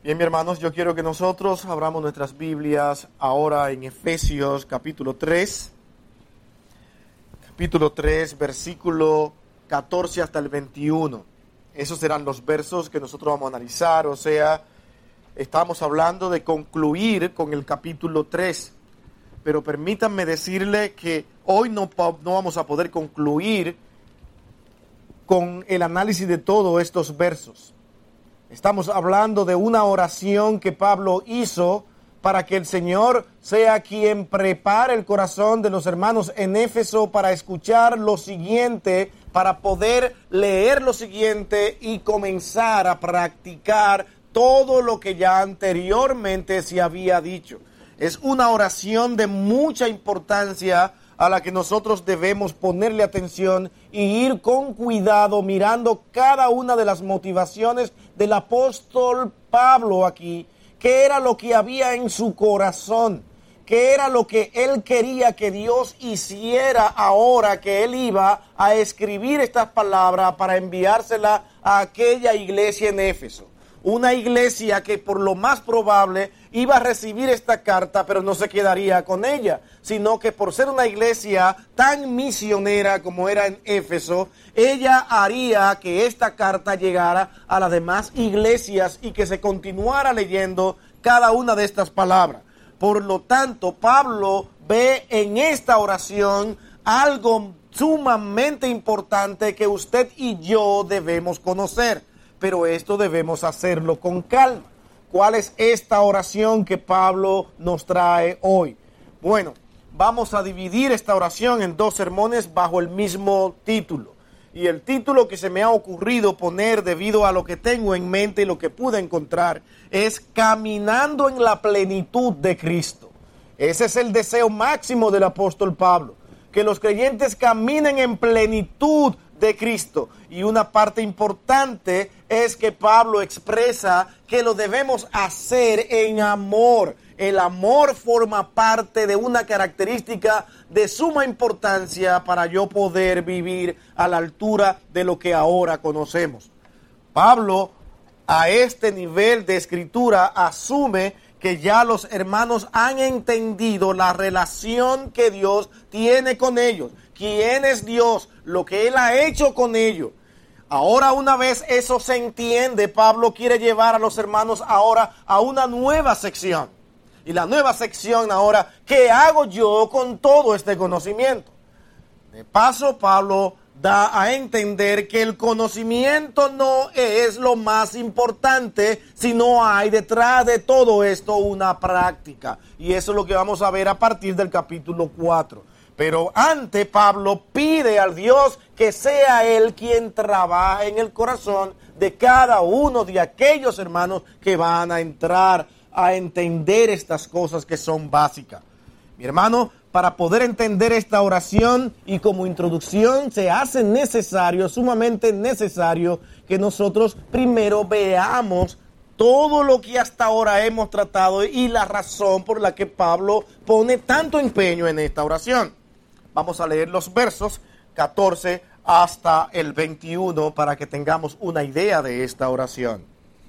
Bien, mis hermanos, yo quiero que nosotros abramos nuestras Biblias ahora en Efesios capítulo 3, versículo 14 hasta el 21. Esos serán los versos que nosotros vamos a analizar, o sea, estamos hablando de concluir con el capítulo 3. Pero permítanme decirle que hoy no vamos a poder concluir con el análisis de todos estos versos. Estamos hablando de una oración que Pablo hizo para que el Señor sea quien prepare el corazón de los hermanos en Éfeso para escuchar lo siguiente, para poder leer lo siguiente y comenzar a practicar todo lo que ya anteriormente se había dicho. Es una oración de mucha importancia a la que nosotros debemos ponerle atención y ir con cuidado mirando cada una de las motivaciones del apóstol Pablo aquí, qué era lo que había en su corazón, qué era lo que él quería que Dios hiciera ahora que él iba a escribir estas palabras para enviársela a aquella iglesia en Éfeso. Una iglesia que por lo más probable iba a recibir esta carta, pero no se quedaría con ella, sino que por ser una iglesia tan misionera como era en Éfeso, ella haría que esta carta llegara a las demás iglesias y que se continuara leyendo cada una de estas palabras. Por lo tanto, Pablo ve en esta oración algo sumamente importante que usted y yo debemos conocer. Pero esto debemos hacerlo con calma. ¿Cuál es esta oración que Pablo nos trae hoy? Bueno, vamos a dividir esta oración en dos sermones bajo el mismo título. Y el título que se me ha ocurrido poner debido a lo que tengo en mente y lo que pude encontrar es Caminando en la plenitud de Cristo. Ese es el deseo máximo del apóstol Pablo, que los creyentes caminen en plenitud de Cristo. Y una parte importante es que Pablo expresa que lo debemos hacer en amor. El amor forma parte de una característica de suma importancia para yo poder vivir a la altura de lo que ahora conocemos. Pablo, a este nivel de escritura, asume que ya los hermanos han entendido la relación que Dios tiene con ellos. ¿Quién es Dios? Lo que Él ha hecho con ellos. Ahora, una vez eso se entiende, Pablo quiere llevar a los hermanos ahora a una nueva sección. Y la nueva sección ahora, ¿qué hago yo con todo este conocimiento? De paso, Pablo da a entender que el conocimiento no es lo más importante, sino hay detrás de todo esto una práctica. Y eso es lo que vamos a ver a partir del capítulo 4. Pero antes Pablo pide al Dios que sea Él quien trabaje en el corazón de cada uno de aquellos hermanos que van a entrar a entender estas cosas que son básicas. Mi hermano, para poder entender esta oración y como introducción se hace necesario, sumamente necesario, que nosotros primero veamos todo lo que hasta ahora hemos tratado y la razón por la que Pablo pone tanto empeño en esta oración. Vamos a leer los versos 14 hasta el 21 para que tengamos una idea de esta oración.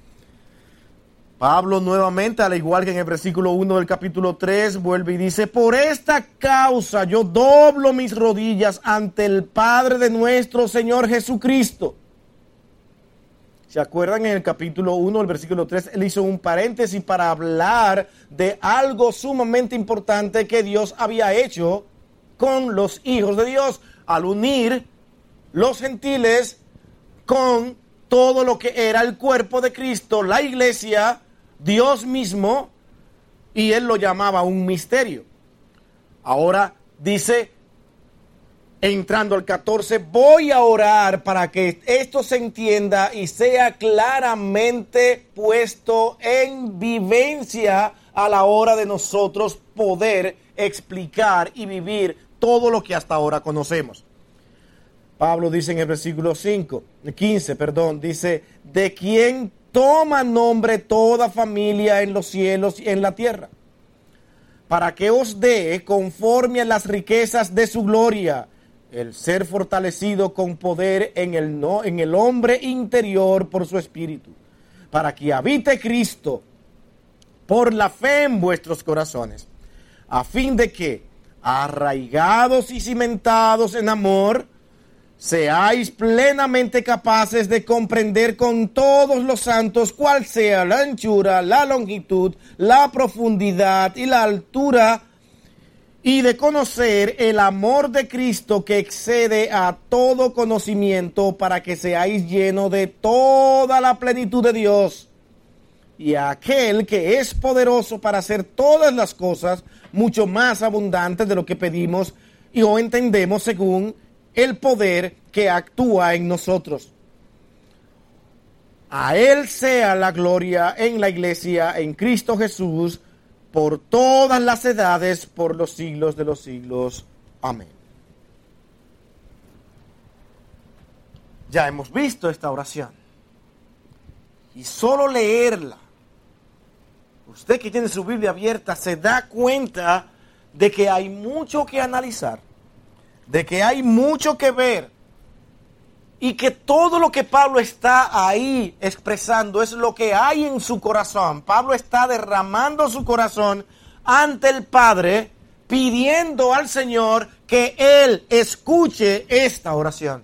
Pablo nuevamente, al igual que en el versículo 1 del capítulo 3, vuelve y dice: por esta causa yo doblo mis rodillas ante el Padre de nuestro Señor Jesucristo. ¿Se acuerdan? En el capítulo 1, el versículo 3, él hizo un paréntesis para hablar de algo sumamente importante que Dios había hecho con los hijos de Dios, al unir los gentiles con todo lo que era el cuerpo de Cristo, la iglesia, Dios mismo, y él lo llamaba un misterio. Ahora dice, entrando al 14, voy a orar para que esto se entienda y sea claramente puesto en vivencia a la hora de nosotros poder explicar y vivir todo lo que hasta ahora conocemos. Pablo dice en el versículo 15, dice: de quien toma nombre toda familia en los cielos y en la tierra, para que os dé conforme a las riquezas de su gloria el ser fortalecido con poder en el hombre interior por su espíritu, para que habite Cristo por la fe en vuestros corazones, a fin de que, arraigados y cimentados en amor, seáis plenamente capaces de comprender con todos los santos cuál sea la anchura, la longitud, la profundidad y la altura, y de conocer el amor de Cristo que excede a todo conocimiento, para que seáis llenos de toda la plenitud de Dios. Y a aquel que es poderoso para hacer todas las cosas mucho más abundantes de lo que pedimos y o entendemos, según el poder que actúa en nosotros. A Él sea la gloria en la iglesia, en Cristo Jesús, por todas las edades, por los siglos de los siglos. Amén. Ya hemos visto esta oración. Y solo leerla, usted que tiene su Biblia abierta, se da cuenta de que hay mucho que analizar, de que hay mucho que ver, y que todo lo que Pablo está ahí expresando es lo que hay en su corazón. Pablo está derramando su corazón ante el Padre, pidiendo al Señor que Él escuche esta oración.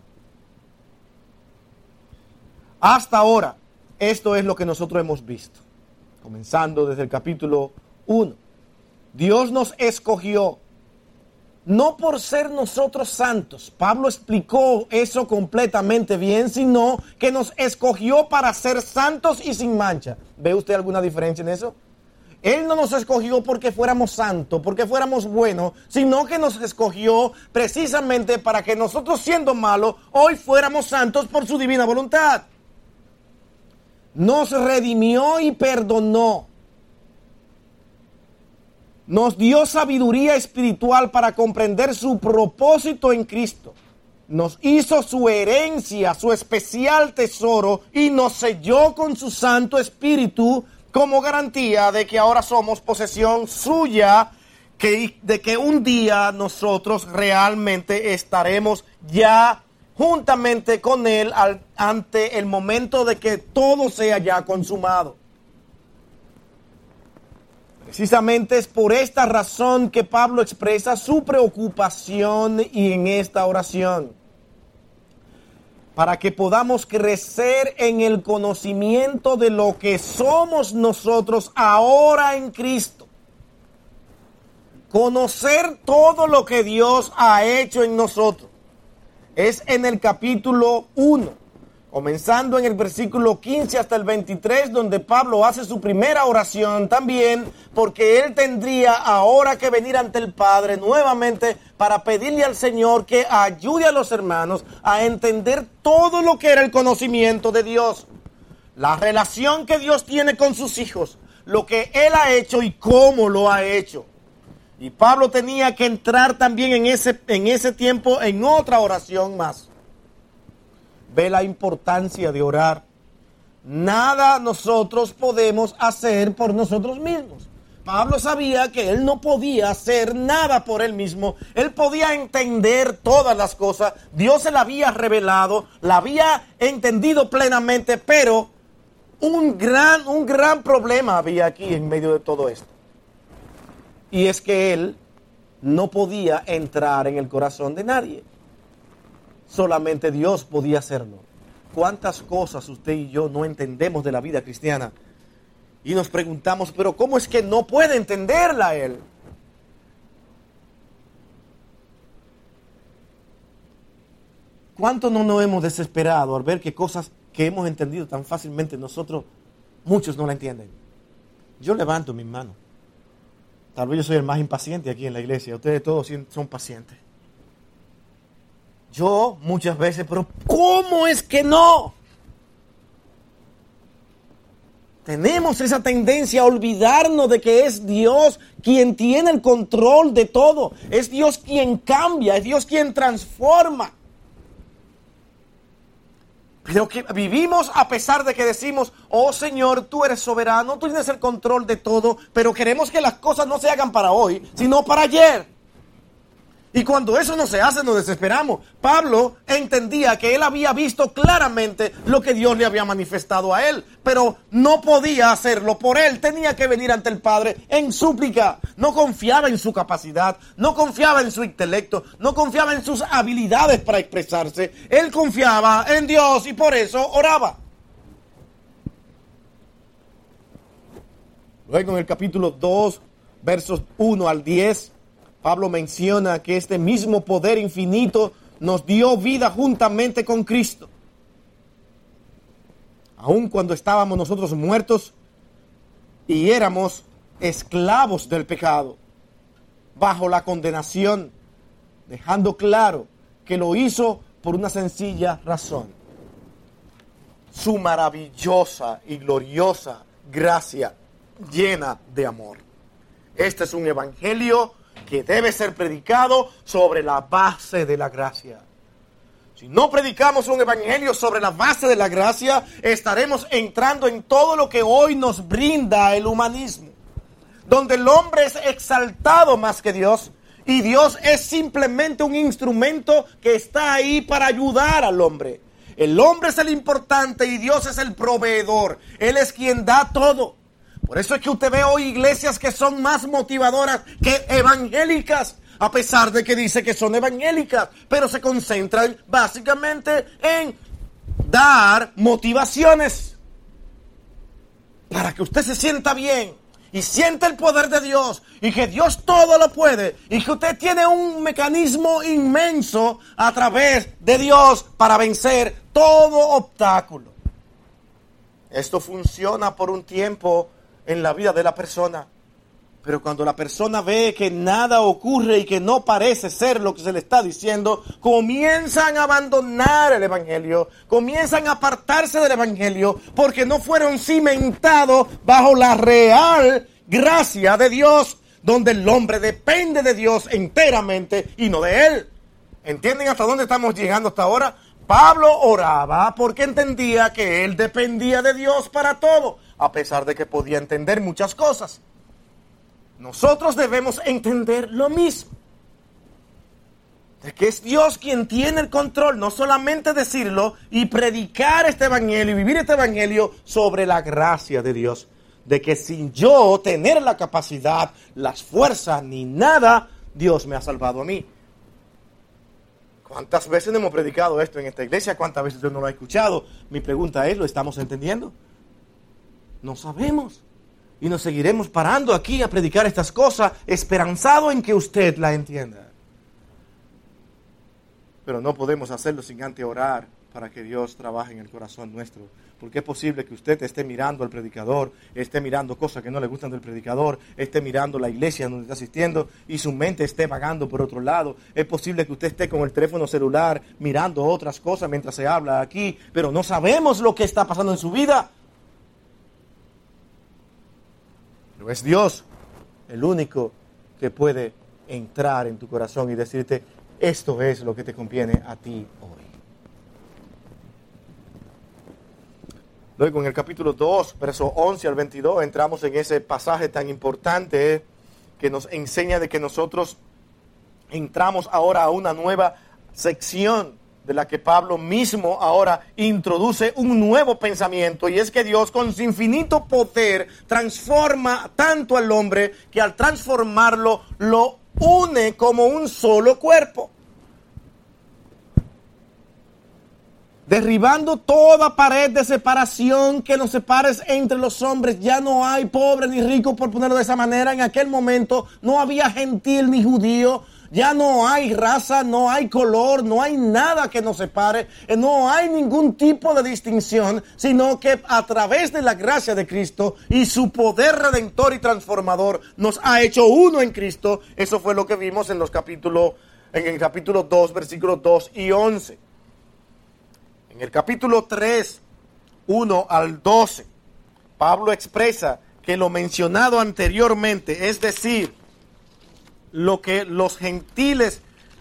Hasta ahora, esto es lo que nosotros hemos visto, comenzando desde el capítulo 1. Dios nos escogió no por ser nosotros santos. Pablo explicó eso completamente bien, sino que nos escogió para ser santos y sin mancha. ¿Ve usted alguna diferencia en eso? Él no nos escogió porque fuéramos santos, porque fuéramos buenos, sino que nos escogió precisamente para que nosotros, siendo malos, hoy fuéramos santos por su divina voluntad. Nos redimió y perdonó. Nos dio sabiduría espiritual para comprender su propósito en Cristo. Nos hizo su herencia, su especial tesoro, y nos selló con su Santo Espíritu como garantía de que ahora somos posesión suya, de que un día nosotros realmente estaremos ya juntamente con Él ante el momento de que todo sea ya consumado. Precisamente es por esta razón que Pablo expresa su preocupación y en esta oración, para que podamos crecer en el conocimiento de lo que somos nosotros ahora en Cristo. Conocer todo lo que Dios ha hecho en nosotros. Es en el capítulo 1. Comenzando en el versículo 15 hasta el 23, donde Pablo hace su primera oración también, porque él tendría ahora que venir ante el Padre nuevamente para pedirle al Señor que ayude a los hermanos a entender todo lo que era el conocimiento de Dios, la relación que Dios tiene con sus hijos, lo que Él ha hecho y cómo lo ha hecho. Y Pablo tenía que entrar también en ese tiempo en otra oración más. Ve la importancia de orar. Nada nosotros podemos hacer por nosotros mismos. Pablo sabía que él no podía hacer nada por él mismo. Él podía entender todas las cosas. Dios se la había revelado, la había entendido plenamente, pero un gran problema había aquí en medio de todo esto. Y es que él no podía entrar en el corazón de nadie. Solamente Dios podía hacerlo. ¿Cuántas cosas usted y yo no entendemos de la vida cristiana? Y nos preguntamos, pero ¿cómo es que no puede entenderla Él? ¿Cuánto no nos hemos desesperado al ver que cosas que hemos entendido tan fácilmente nosotros, muchos no la entienden? Yo levanto mis manos. Tal vez yo soy el más impaciente aquí en la iglesia. Ustedes todos son pacientes. Yo muchas veces, pero ¿cómo es que no? Tenemos esa tendencia a olvidarnos de que es Dios quien tiene el control de todo. Es Dios quien cambia, es Dios quien transforma. Pero que vivimos a pesar de que decimos, oh Señor, tú eres soberano, tú tienes el control de todo, pero queremos que las cosas no se hagan para hoy, sino para ayer. Y cuando eso no se hace, nos desesperamos. Pablo entendía que él había visto claramente lo que Dios le había manifestado a él, pero no podía hacerlo por él. Tenía que venir ante el Padre en súplica. No confiaba en su capacidad, no confiaba en su intelecto, no confiaba en sus habilidades para expresarse. Él confiaba en Dios y por eso oraba. Luego en el capítulo 2, versos 1 al 10, Pablo menciona que este mismo poder infinito nos dio vida juntamente con Cristo. Aun cuando estábamos nosotros muertos y éramos esclavos del pecado, bajo la condenación, dejando claro que lo hizo por una sencilla razón: su maravillosa y gloriosa gracia llena de amor. Este es un evangelio que debe ser predicado sobre la base de la gracia. Si no predicamos un evangelio sobre la base de la gracia, estaremos entrando en todo lo que hoy nos brinda el humanismo, donde el hombre es exaltado más que Dios y Dios es simplemente un instrumento que está ahí para ayudar al hombre. El hombre es el importante y Dios es el proveedor. Él es quien da todo. Por eso es que usted ve hoy iglesias que son más motivadoras que evangélicas, a pesar de que dice que son evangélicas, pero se concentran básicamente en dar motivaciones para que usted se sienta bien y sienta el poder de Dios y que Dios todo lo puede y que usted tiene un mecanismo inmenso a través de Dios para vencer todo obstáculo. Esto funciona por un tiempo en la vida de la persona, pero cuando la persona ve que nada ocurre y que no parece ser lo que se le está diciendo, comienzan a abandonar el evangelio, comienzan a apartarse del evangelio porque no fueron cimentados bajo la real gracia de Dios, donde el hombre depende de Dios enteramente y no de él. ¿Entienden hasta dónde estamos llegando hasta ahora? Pablo oraba porque entendía que él dependía de Dios para todo, a pesar de que podía entender muchas cosas. Nosotros debemos entender lo mismo, de que es Dios quien tiene el control, no solamente decirlo y predicar este evangelio y vivir este evangelio sobre la gracia de Dios, de que sin yo tener la capacidad, las fuerzas ni nada, Dios me ha salvado a mí. ¿Cuántas veces hemos predicado esto en esta iglesia? ¿Cuántas veces usted no lo ha escuchado? Mi pregunta es, ¿lo estamos entendiendo? No sabemos. Y nos seguiremos parando aquí a predicar estas cosas, esperanzado en que usted la entienda. Pero no podemos hacerlo sin antes orar para que Dios trabaje en el corazón nuestro. Porque es posible que usted esté mirando al predicador, esté mirando cosas que no le gustan del predicador, esté mirando la iglesia donde está asistiendo y su mente esté vagando por otro lado. Es posible que usted esté con el teléfono celular mirando otras cosas mientras se habla aquí, pero no sabemos lo que está pasando en su vida. Pero es Dios el único que puede entrar en tu corazón y decirte, esto es lo que te conviene a ti hoy. Luego en el capítulo 2, versos 11 al 22, entramos en ese pasaje tan importante que nos enseña de que nosotros entramos ahora a una nueva sección de la que Pablo mismo ahora introduce un nuevo pensamiento, y es que Dios con su infinito poder transforma tanto al hombre que al transformarlo lo une como un solo cuerpo, derribando toda pared de separación que nos separe entre los hombres. Ya no hay pobre ni rico, por ponerlo de esa manera. En aquel momento no había gentil ni judío. Ya no hay raza, no hay color, no hay nada que nos separe, no hay ningún tipo de distinción, sino que a través de la gracia de Cristo y su poder redentor y transformador nos ha hecho uno en Cristo. Eso fue lo que vimos en el capítulo 2, versículos 2 y 11. En el capítulo 3, 1 al 12, Pablo expresa que lo mencionado anteriormente, es decir, lo que los gentiles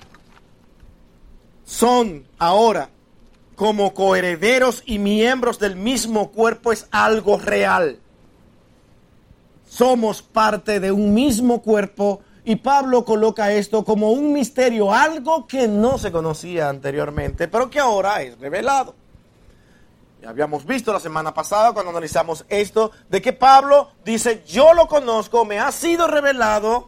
son ahora como coherederos y miembros del mismo cuerpo, es algo real. Somos parte de un mismo cuerpo Y Pablo coloca esto como un misterio, algo que no se conocía anteriormente, pero que ahora es revelado. Ya habíamos visto la semana pasada cuando analizamos esto, de que Pablo dice, yo lo conozco, me ha sido revelado,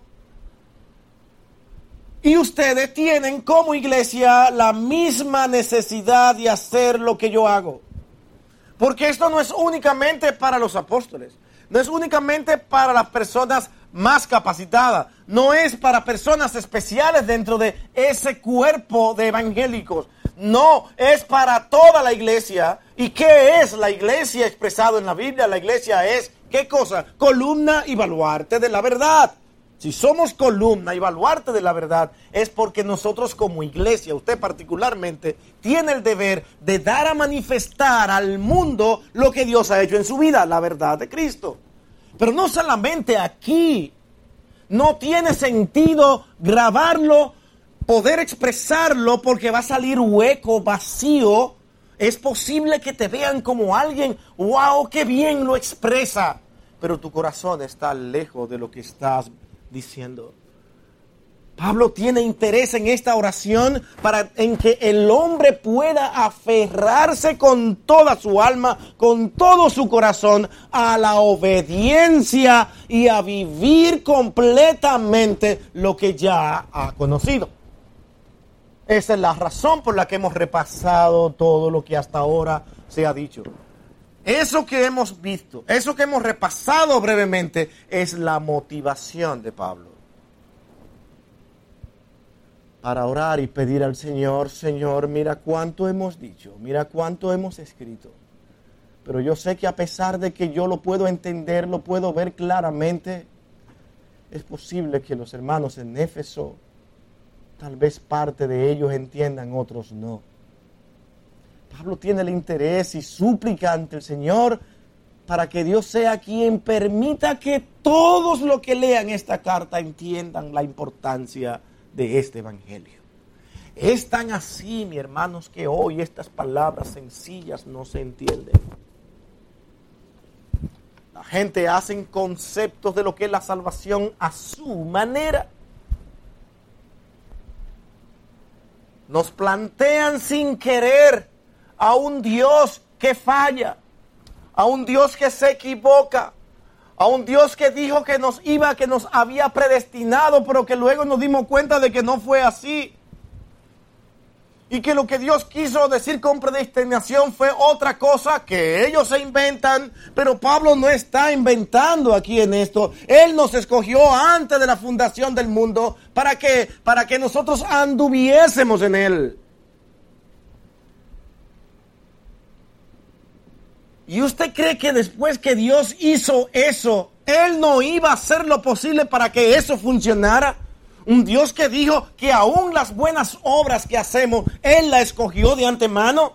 y ustedes tienen como iglesia la misma necesidad de hacer lo que yo hago. Porque esto no es únicamente para los apóstoles, no es únicamente para las personas más capacitadas, no es para personas especiales dentro de ese cuerpo de evangélicos, no, es para toda la iglesia. ¿Y qué es la iglesia expresado en la Biblia? La iglesia es, ¿qué cosa? Columna y baluarte de la verdad. Si somos columna y baluarte de la verdad, es porque nosotros como iglesia, usted particularmente, tiene el deber de dar a manifestar al mundo lo que Dios ha hecho en su vida, la verdad de Cristo. Pero no solamente aquí, no tiene sentido grabarlo, poder expresarlo, porque va a salir hueco, vacío. Es posible que te vean como alguien, wow, qué bien lo expresa, pero tu corazón está lejos de lo que estás diciendo. Pablo tiene interés en esta oración en que el hombre pueda aferrarse con toda su alma, con todo su corazón a la obediencia y a vivir completamente lo que ya ha conocido. Esa es la razón por la que hemos repasado todo lo que hasta ahora se ha dicho. Eso que hemos visto, eso que hemos repasado brevemente, es la motivación de Pablo para orar y pedir al Señor, Señor, mira cuánto hemos dicho, mira cuánto hemos escrito. Pero yo sé que a pesar de que yo lo puedo entender, lo puedo ver claramente, es posible que los hermanos en Éfeso, tal vez parte de ellos entiendan, otros no. Pablo tiene el interés y súplica ante el Señor para que Dios sea quien permita que todos los que lean esta carta entiendan la importancia de este evangelio. Es tan así, mis hermanos, que hoy estas palabras sencillas no se entienden. La gente hace conceptos de lo que es la salvación a su manera. Nos plantean sin querer a un Dios que falla, a un Dios que se equivoca, a un Dios que dijo que nos había predestinado, pero que luego nos dimos cuenta de que no fue así. Y que lo que Dios quiso decir con predestinación fue otra cosa que ellos se inventan, pero Pablo no está inventando aquí en esto. Él nos escogió antes de la fundación del mundo para que nosotros anduviésemos en él. ¿Y usted cree que después que Dios hizo eso, Él no iba a hacer lo posible para que eso funcionara? Un Dios que dijo que aún las buenas obras que hacemos, Él la escogió de antemano.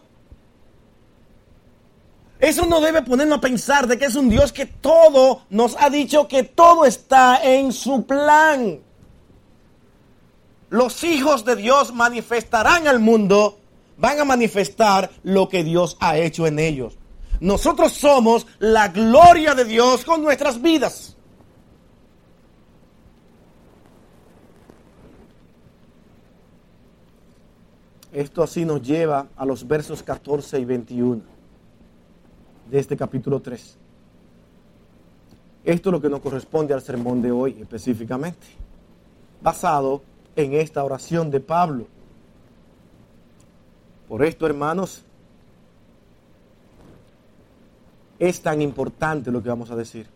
Eso no debe ponernos a pensar de que es un Dios que todo nos ha dicho que todo está en su plan. Los hijos de Dios manifestarán al mundo, van a manifestar lo que Dios ha hecho en ellos. Nosotros somos la gloria de Dios con nuestras vidas. Esto así nos lleva a los versos 14 y 21 de este capítulo 3. Esto es lo que nos corresponde al sermón de hoy específicamente, basado en esta oración de Pablo. Por esto, hermanos, es tan importante lo que vamos a decir.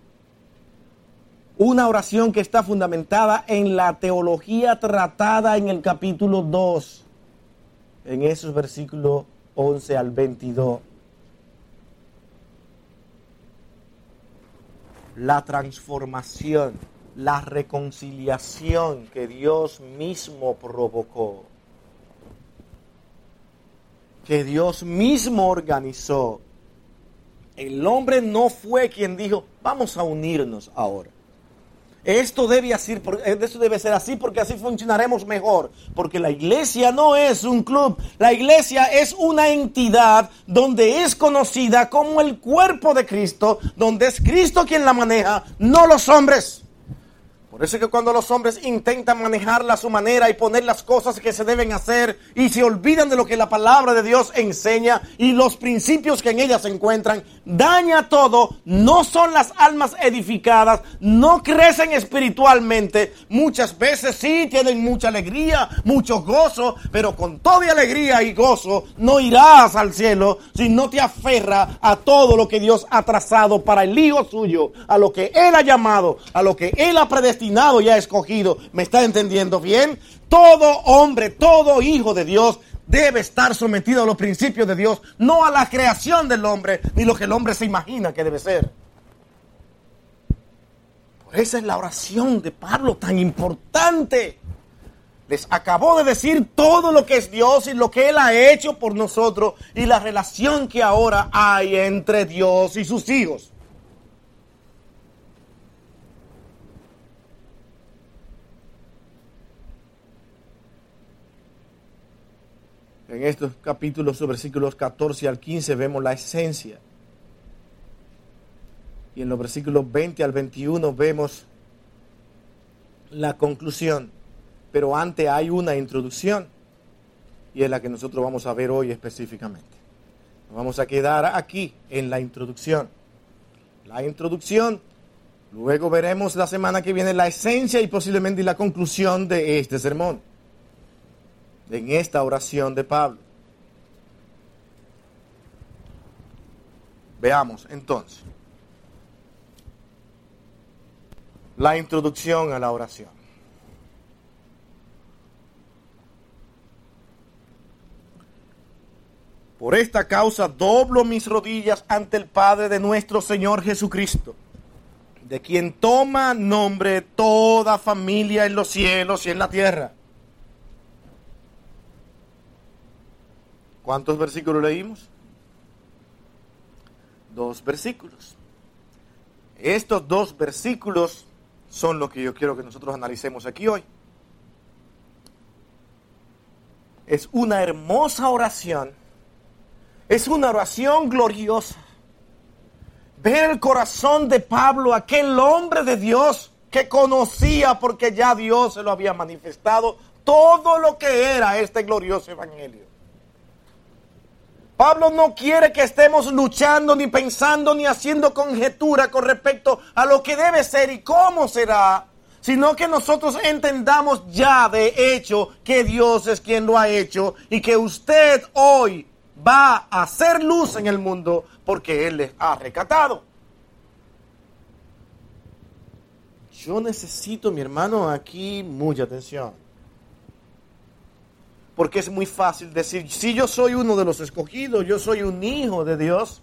Una oración que está fundamentada en la teología tratada en el capítulo 2, en esos versículos 11 al 22. La transformación, la reconciliación que Dios mismo provocó, que Dios mismo organizó. El hombre no fue quien dijo, vamos a unirnos ahora. Esto debe ser así porque así funcionaremos mejor. Porque la iglesia no es un club. La iglesia es una entidad donde es conocida como el cuerpo de Cristo, donde es Cristo quien la maneja, no los hombres. Por eso es que cuando los hombres intentan manejarla a su manera y poner las cosas que se deben hacer y se olvidan de lo que la palabra de Dios enseña y los principios que en ella se encuentran, daña todo, no son las almas edificadas, no crecen espiritualmente, muchas veces sí tienen mucha alegría, mucho gozo, pero con toda alegría y gozo no irás al cielo si no te aferras a todo lo que Dios ha trazado para el hijo suyo, a lo que Él ha llamado, a lo que Él ha predestinado y ha escogido. ¿Me está entendiendo bien? Todo hombre, todo hijo de Dios debe estar sometido a los principios de Dios, no a la creación del hombre, ni lo que el hombre se imagina que debe ser. Por eso es la oración de Pablo tan importante. Les acabó de decir todo lo que es Dios y lo que Él ha hecho por nosotros y la relación que ahora hay entre Dios y sus hijos. En estos capítulos, versículos 14 al 15, vemos la esencia. Y en los versículos 20 al 21 vemos la conclusión. Pero antes hay una introducción. Y es la que nosotros vamos a ver hoy específicamente. Nos vamos a quedar aquí en la introducción. La introducción. Luego veremos la semana que viene la esencia y posiblemente la conclusión de este sermón. En esta oración de Pablo. Veamos entonces la introducción a la oración. Por esta causa doblo mis rodillas ante el Padre de nuestro Señor Jesucristo, de quien toma nombre toda familia en los cielos y en la tierra. ¿Cuántos versículos leímos? 2 versículos. Estos 2 versículos son lo que yo quiero que nosotros analicemos aquí hoy. Es una hermosa oración. Es una oración gloriosa. Ver el corazón de Pablo, aquel hombre de Dios que conocía porque ya Dios se lo había manifestado todo lo que era este glorioso evangelio. Pablo no quiere que estemos luchando, ni pensando, ni haciendo conjetura con respecto a lo que debe ser y cómo será, sino que nosotros entendamos ya de hecho que Dios es quien lo ha hecho y que usted hoy va a hacer luz en el mundo porque Él les ha rescatado. Yo necesito, mi hermano, aquí mucha atención. Porque es muy fácil decir, si yo soy uno de los escogidos, yo soy un hijo de Dios.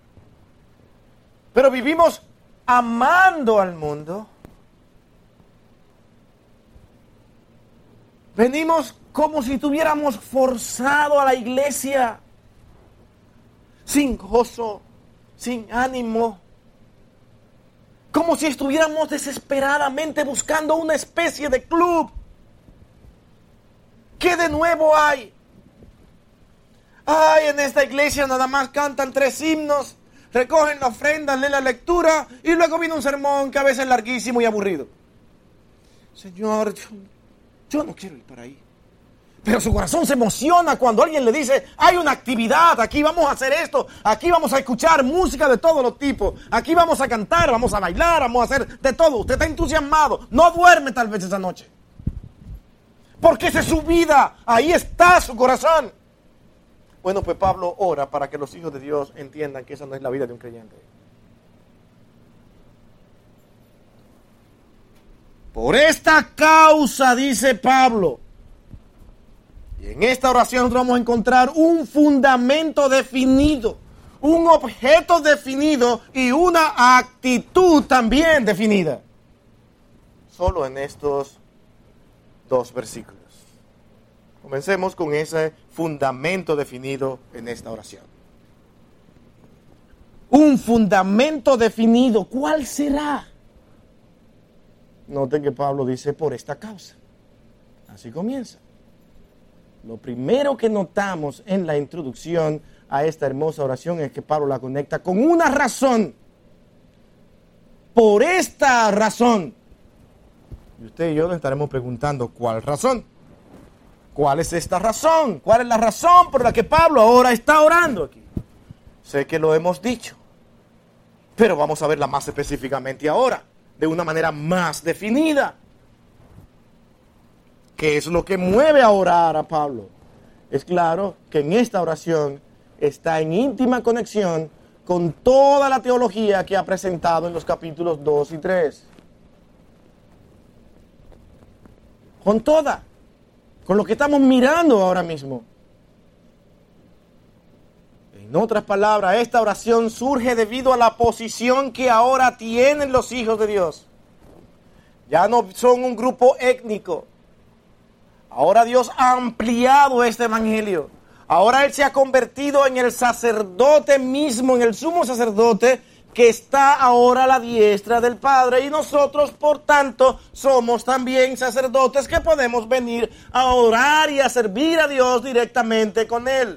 Pero vivimos amando al mundo. Venimos como si tuviéramos forzado a la iglesia. Sin gozo, sin ánimo. Como si estuviéramos desesperadamente buscando una especie de club. ¿Qué de nuevo hay? Ay, en esta iglesia nada más cantan 3 himnos, recogen la ofrenda, leen la lectura y luego viene un sermón que a veces es larguísimo y aburrido. Señor, yo no quiero ir para ahí. Pero su corazón se emociona cuando alguien le dice, hay una actividad, aquí vamos a hacer esto, aquí vamos a escuchar música de todos los tipos, aquí vamos a cantar, vamos a bailar, vamos a hacer de todo. Usted está entusiasmado, no duerme tal vez esa noche. Porque esa es su vida, ahí está su corazón. Bueno, pues Pablo ora para que los hijos de Dios entiendan que esa no es la vida de un creyente. Por esta causa, dice Pablo, y en esta oración nosotros vamos a encontrar un fundamento definido, un objeto definido y una actitud también definida. Solo en estos 2 versículos. Comencemos con ese fundamento definido en esta oración. Un fundamento definido, ¿cuál será? Noten que Pablo dice por esta causa. Así comienza. Lo primero que notamos en la introducción a esta hermosa oración es que Pablo la conecta con una razón. Por esta razón. Y usted y yo nos estaremos preguntando, ¿cuál razón? ¿Cuál es esta razón? ¿Cuál es la razón por la que Pablo ahora está orando aquí? Sé que lo hemos dicho, pero vamos a verla más específicamente ahora, de una manera más definida. ¿Qué es lo que mueve a orar a Pablo? Es claro que en esta oración está en íntima conexión con toda la teología que ha presentado en los capítulos 2 y 3. Con toda. Con lo que estamos mirando ahora mismo. En otras palabras, esta oración surge debido a la posición que ahora tienen los hijos de Dios. Ya no son un grupo étnico. Ahora Dios ha ampliado este evangelio. Ahora Él se ha convertido en el sacerdote mismo, en el sumo sacerdote que está ahora a la diestra del Padre. Y nosotros, por tanto, somos también sacerdotes que podemos venir a orar y a servir a Dios directamente con Él.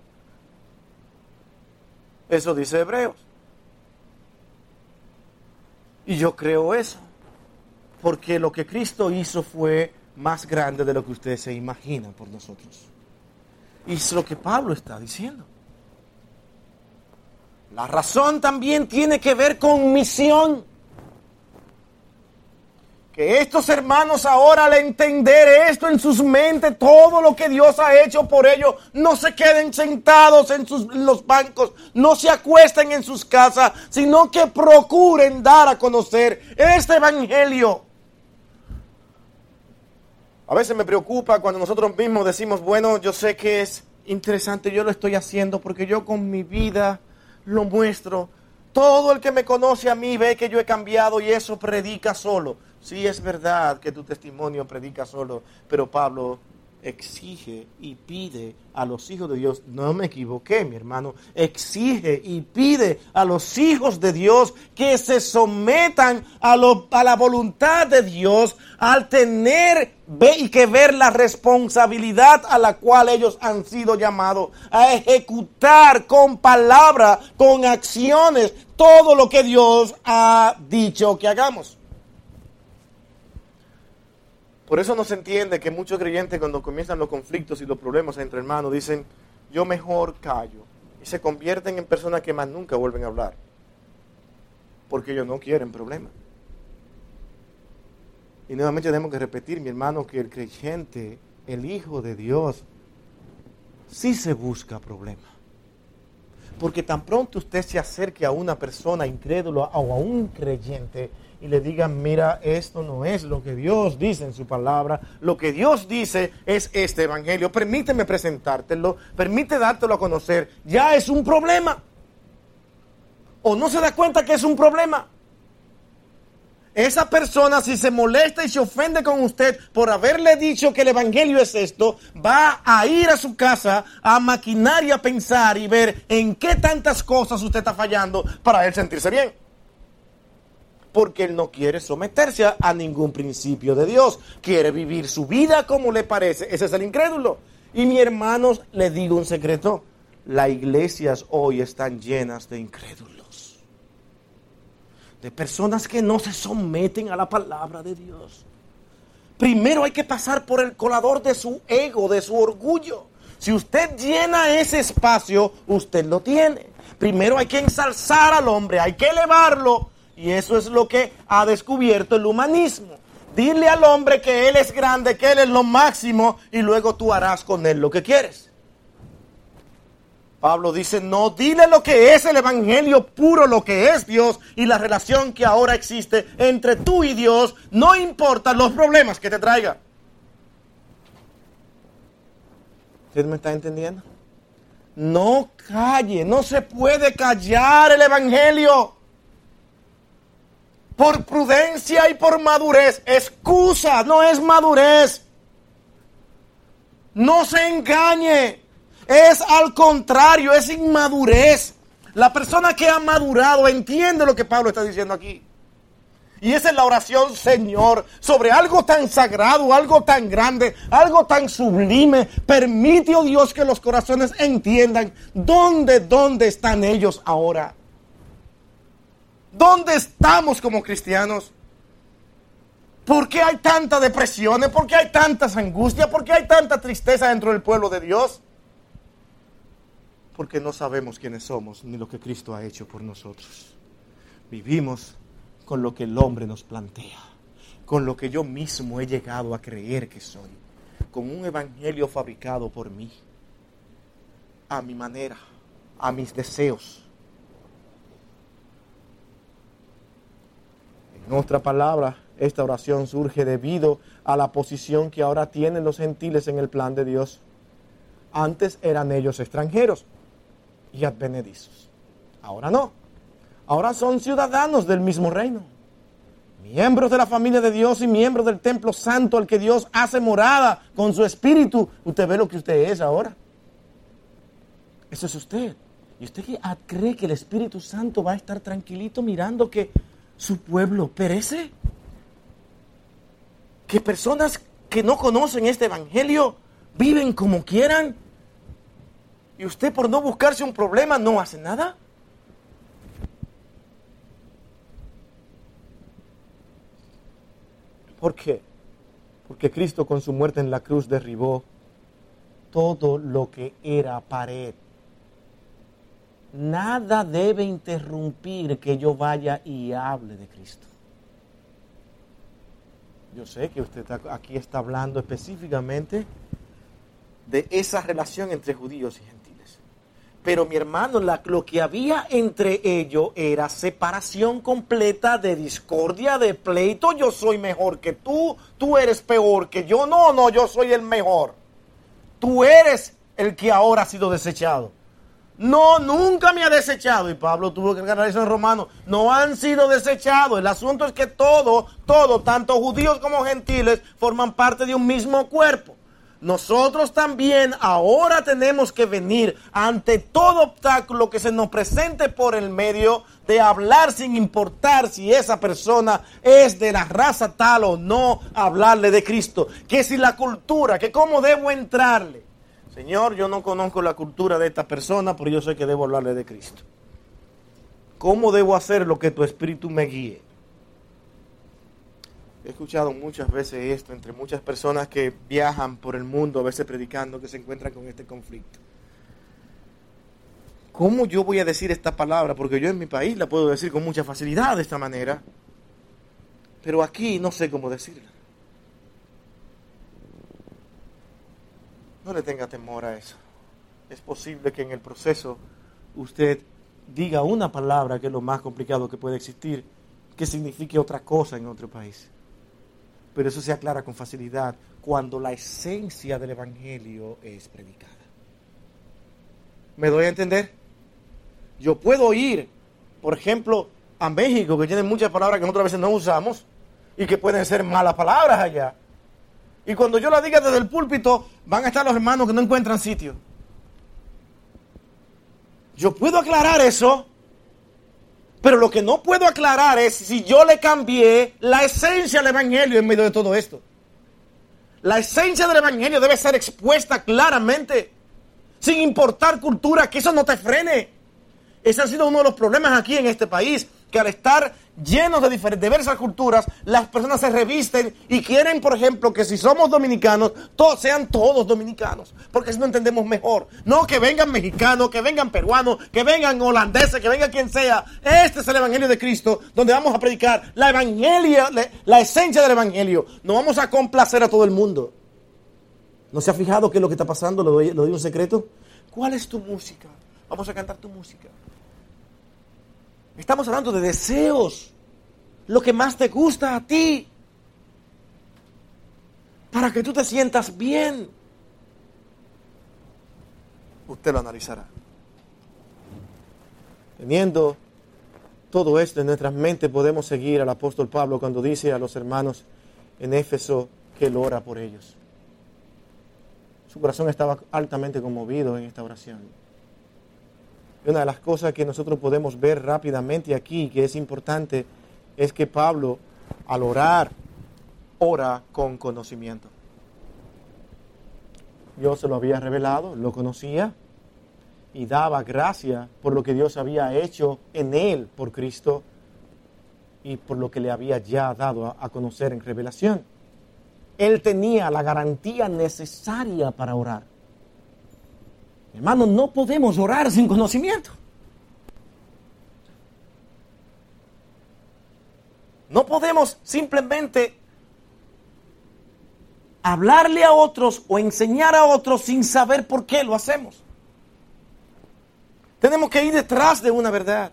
Eso dice Hebreos. Y yo creo eso. Porque lo que Cristo hizo fue más grande de lo que ustedes se imaginan por nosotros. Y es lo que Pablo está diciendo. La razón también tiene que ver con misión. Que estos hermanos ahora, al entender esto en sus mentes, todo lo que Dios ha hecho por ellos, no se queden sentados en los bancos, no se acuesten en sus casas, sino que procuren dar a conocer este evangelio. A veces me preocupa cuando nosotros mismos decimos, bueno, yo sé que es interesante, yo lo estoy haciendo porque yo con mi vida lo muestro. Todo el que me conoce a mí ve que yo he cambiado y eso predica solo. Sí, es verdad que tu testimonio predica solo, pero Pablo exige y pide a los hijos de Dios, no me equivoqué, mi hermano, exige y pide a los hijos de Dios que se sometan a la voluntad de Dios al tener y que ver la responsabilidad a la cual ellos han sido llamados a ejecutar con palabra, con acciones, todo lo que Dios ha dicho que hagamos. Por eso no se entiende que muchos creyentes cuando comienzan los conflictos y los problemas entre hermanos dicen, yo mejor callo. Y se convierten en personas que más nunca vuelven a hablar. Porque ellos no quieren problemas. Y nuevamente tenemos que repetir, mi hermano, que el creyente, el Hijo de Dios, sí se busca problemas. Porque tan pronto usted se acerque a una persona incrédula o a un creyente y le digan, mira, esto no es lo que Dios dice en su palabra, lo que Dios dice es este evangelio, permíteme presentártelo, permite dártelo a conocer, ya es un problema. O no se da cuenta que es un problema. Esa persona, si se molesta y se ofende con usted por haberle dicho que el evangelio es esto, va a ir a su casa a maquinar y a pensar y ver en qué tantas cosas usted está fallando para él sentirse bien. Porque él no quiere someterse a ningún principio de Dios. Quiere vivir su vida como le parece. Ese es el incrédulo. Y mis hermanos, les digo un secreto. Las iglesias hoy están llenas de incrédulos. De personas que no se someten a la palabra de Dios. Primero hay que pasar por el colador de su ego, de su orgullo. Si usted llena ese espacio, usted lo tiene. Primero hay que ensalzar al hombre, hay que elevarlo. Y eso es lo que ha descubierto el humanismo. Dile al hombre que él es grande, que él es lo máximo, y luego tú harás con él lo que quieres. Pablo dice, no, dile lo que es el evangelio puro, lo que es Dios y la relación que ahora existe entre tú y Dios, no importa los problemas que te traiga. ¿Usted me está entendiendo? No calle, no se puede callar el evangelio. Por prudencia y por madurez. Excusa, no es madurez. No se engañe. Es al contrario, es inmadurez. La persona que ha madurado entiende lo que Pablo está diciendo aquí. Y esa es la oración, Señor, sobre algo tan sagrado, algo tan grande, algo tan sublime. Permite, oh Dios, que los corazones entiendan dónde están ellos ahora. ¿Dónde estamos como cristianos? ¿Por qué hay tantas depresiones? ¿Por qué hay tantas angustias? ¿Por qué hay tanta tristeza dentro del pueblo de Dios? Porque no sabemos quiénes somos ni lo que Cristo ha hecho por nosotros. Vivimos con lo que el hombre nos plantea, con lo que yo mismo he llegado a creer que soy, con un evangelio fabricado por mí, a mi manera, a mis deseos. En otra palabra, esta oración surge debido a la posición que ahora tienen los gentiles en el plan de Dios. Antes eran ellos extranjeros y advenedizos. Ahora no. Ahora son ciudadanos del mismo reino, miembros de la familia de Dios y miembros del templo santo al que Dios hace morada con su espíritu. Usted ve lo que usted es ahora. Eso es usted. ¿Y usted cree que el Espíritu Santo va a estar tranquilito mirando que su pueblo perece? Que personas que no conocen este evangelio viven como quieran. ¿Y usted por no buscarse un problema no hace nada? ¿Por qué? Porque Cristo con su muerte en la cruz derribó todo lo que era pared. Nada debe interrumpir que yo vaya y hable de Cristo. Yo sé que usted aquí está hablando específicamente de esa relación entre judíos y gentiles. Pero mi hermano, lo que había entre ellos era separación completa, de discordia, de pleito. Yo soy mejor que tú eres peor que yo. No, yo soy el mejor. Tú eres el que ahora ha sido desechado. No, nunca me ha desechado. Y Pablo tuvo que ganar eso en Romanos. No han sido desechados. El asunto es que todo, tanto judíos como gentiles, forman parte de un mismo cuerpo. Nosotros también ahora tenemos que venir ante todo obstáculo que se nos presente por el medio de hablar sin importar si esa persona es de la raza tal o no, hablarle de Cristo. Que si la cultura, que cómo debo entrarle. Señor, yo no conozco la cultura de esta persona, pero yo sé que debo hablarle de Cristo. ¿Cómo debo hacer lo que tu espíritu me guíe? He escuchado muchas veces esto entre muchas personas que viajan por el mundo, a veces predicando, que se encuentran con este conflicto. ¿Cómo yo voy a decir esta palabra? Porque yo en mi país la puedo decir con mucha facilidad de esta manera, pero aquí no sé cómo decirla. No le tenga temor a eso. Es posible que en el proceso usted diga una palabra que es lo más complicado que puede existir, que signifique otra cosa en otro país. Pero eso se aclara con facilidad cuando la esencia del evangelio es predicada. ¿Me doy a entender? Yo puedo ir, por ejemplo, a México, que tiene muchas palabras que nosotros a veces no usamos y que pueden ser malas palabras allá. Y cuando yo la diga desde el púlpito, van a estar los hermanos que no encuentran sitio. Yo puedo aclarar eso, pero lo que no puedo aclarar es si yo le cambié la esencia del evangelio en medio de todo esto. La esencia del evangelio debe ser expuesta claramente, sin importar cultura, que eso no te frene. Ese ha sido uno de los problemas aquí en este país, que al estar llenos de diversas culturas, las personas se revisten y quieren, por ejemplo, que si somos dominicanos, sean todos dominicanos, porque así no entendemos mejor. No que vengan mexicanos, que vengan peruanos, que vengan holandeses, que venga quien sea. Este es el evangelio de Cristo, donde vamos a predicar la esencia del evangelio. No vamos a complacer a todo el mundo. ¿No se ha fijado qué es lo que está pasando? ¿Lo doy un secreto? ¿Cuál es tu música? Vamos a cantar tu música. Estamos hablando de deseos, lo que más te gusta a ti, para que tú te sientas bien. Usted lo analizará. Teniendo todo esto en nuestras mentes, podemos seguir al apóstol Pablo cuando dice a los hermanos en Éfeso que él ora por ellos. Su corazón estaba altamente conmovido en esta oración. Y una de las cosas que nosotros podemos ver rápidamente aquí, que es importante, es que Pablo, al orar, ora con conocimiento. Dios se lo había revelado, lo conocía, y daba gracia por lo que Dios había hecho en él por Cristo. y por lo que le había ya dado a conocer en revelación. Él tenía la garantía necesaria para orar. Hermano, no podemos orar sin conocimiento. No podemos simplemente hablarle a otros o enseñar a otros sin saber por qué lo hacemos. Tenemos que ir detrás de una verdad.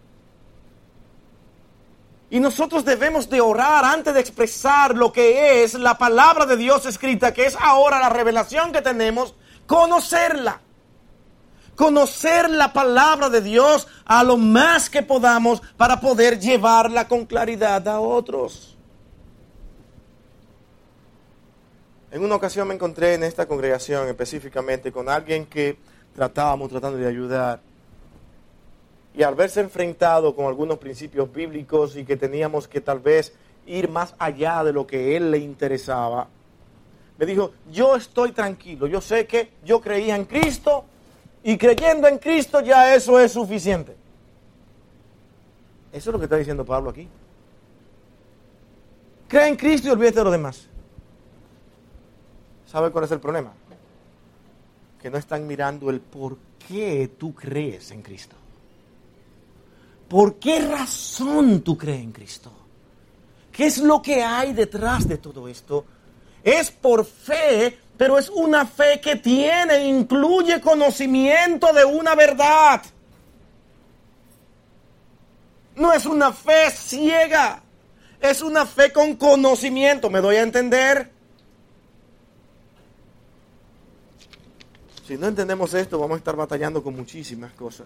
Y nosotros debemos de orar antes de expresar lo que es la palabra de Dios escrita, que es ahora la revelación que tenemos, conocerla. Conocer la palabra de Dios a lo más que podamos para poder llevarla con claridad a otros. En una ocasión me encontré en esta congregación específicamente con alguien que estábamos tratando de ayudar. Y al verse enfrentado con algunos principios bíblicos y que teníamos que tal vez ir más allá de lo que él le interesaba, me dijo, yo estoy tranquilo, yo sé que yo creía en Cristo y creyendo en Cristo ya eso es suficiente. Eso es lo que está diciendo Pablo aquí. Cree en Cristo y olvídate de lo demás. ¿Sabe cuál es el problema? Que no están mirando el por qué tú crees en Cristo. ¿Por qué razón tú crees en Cristo? ¿Qué es lo que hay detrás de todo esto? Es por fe, pero es una fe que incluye conocimiento de una verdad. No es una fe ciega, es una fe con conocimiento. ¿Me doy a entender? Si no entendemos esto, vamos a estar batallando con muchísimas cosas.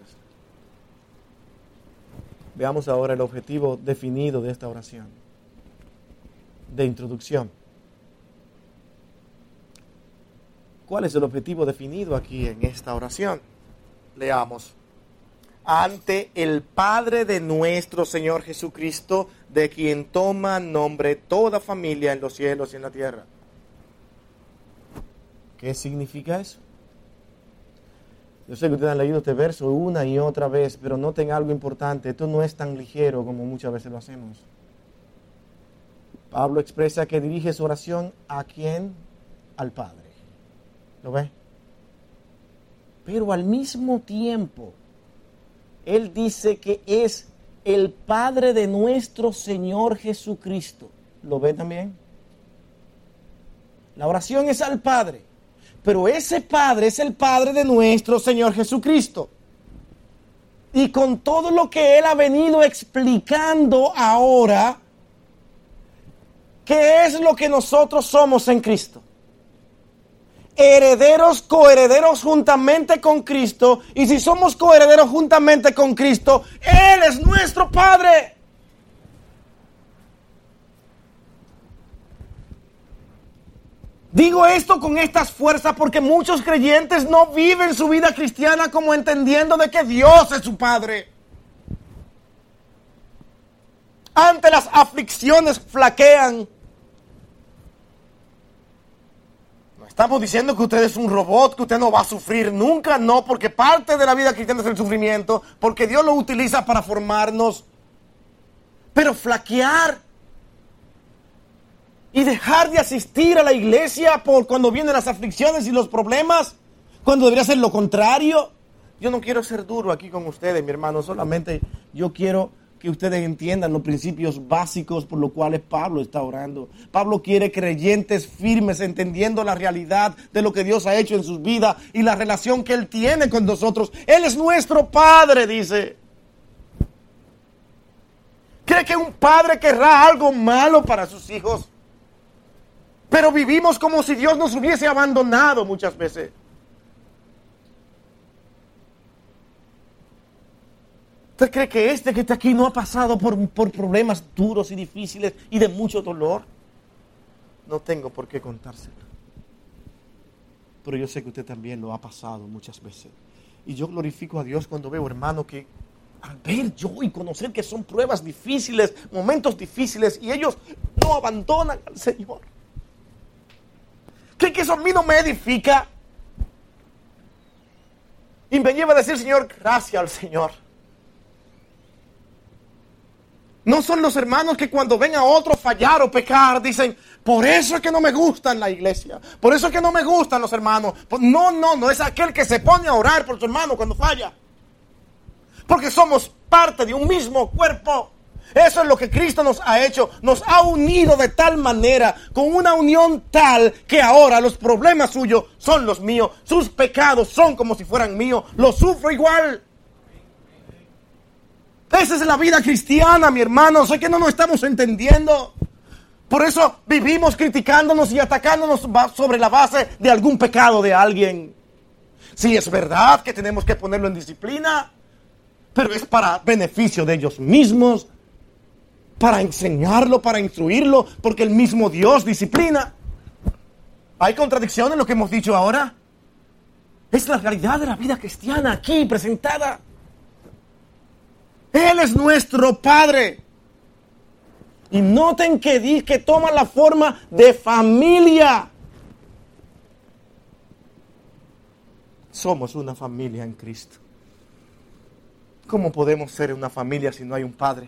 Veamos ahora el objetivo definido de esta oración, de introducción. ¿Cuál es el objetivo definido aquí en esta oración? Leamos. Ante el Padre de nuestro Señor Jesucristo, de quien toma nombre toda familia en los cielos y en la tierra. ¿Qué significa eso? Yo sé que ustedes han leído este verso una y otra vez, pero noten algo importante. Esto no es tan ligero como muchas veces lo hacemos. Pablo expresa que dirige su oración ¿a quién? Al Padre. ¿Lo ve? Pero al mismo tiempo, él dice que es el Padre de nuestro Señor Jesucristo. ¿Lo ve también? La oración es al Padre. Pero ese Padre es el Padre de nuestro Señor Jesucristo. Y con todo lo que Él ha venido explicando ahora, ¿qué es lo que nosotros somos en Cristo? Herederos, coherederos juntamente con Cristo. Y si somos coherederos juntamente con Cristo, Él es nuestro Padre. Digo esto con estas fuerzas porque muchos creyentes no viven su vida cristiana como entendiendo de que Dios es su Padre. Ante las aflicciones flaquean. No estamos diciendo que usted es un robot, que usted no va a sufrir nunca, no, porque parte de la vida cristiana es el sufrimiento, porque Dios lo utiliza para formarnos. Pero flaquear y dejar de asistir a la iglesia por cuando vienen las aflicciones y los problemas, cuando debería ser lo contrario. Yo no quiero ser duro aquí con ustedes, mi hermano, solamente yo quiero que ustedes entiendan los principios básicos por los cuales Pablo está orando. Pablo quiere creyentes firmes, entendiendo la realidad de lo que Dios ha hecho en sus vidas y la relación que Él tiene con nosotros. Él es nuestro Padre, dice. ¿Cree que un padre querrá algo malo para sus hijos? Pero vivimos como si Dios nos hubiese abandonado muchas veces. ¿Usted cree que este que está aquí no ha pasado por problemas duros y difíciles y de mucho dolor? No tengo por qué contárselo. Pero yo sé que usted también lo ha pasado muchas veces. Y yo glorifico a Dios cuando veo, hermano, que al ver yo y conocer que son pruebas difíciles, momentos difíciles, y ellos no abandonan al Señor. ¿Cree que eso a mí no me edifica? Y me lleva a decir, Señor, gracias al Señor. No son los hermanos que cuando ven a otro fallar o pecar dicen, por eso es que no me gustan la iglesia, por eso es que no me gustan los hermanos. No, es aquel que se pone a orar por su hermano cuando falla. Porque somos parte de un mismo cuerpo. Eso es lo que Cristo nos ha hecho. Nos ha unido de tal manera, con una unión tal, que ahora los problemas suyos son los míos. Sus pecados son como si fueran míos. Los sufro igual. Esa es la vida cristiana, mi hermano. Sé que no nos estamos entendiendo. Por eso vivimos criticándonos y atacándonos sobre la base de algún pecado de alguien. Sí, es verdad que tenemos que ponerlo en disciplina, pero es para beneficio de ellos mismos, para enseñarlo, para instruirlo, porque el mismo Dios disciplina. ¿Hay contradicción en lo que hemos dicho ahora? Es la realidad de la vida cristiana aquí presentada. Él es nuestro Padre. Y noten que toma la forma de familia. Somos una familia en Cristo. ¿Cómo podemos ser una familia si no hay un Padre?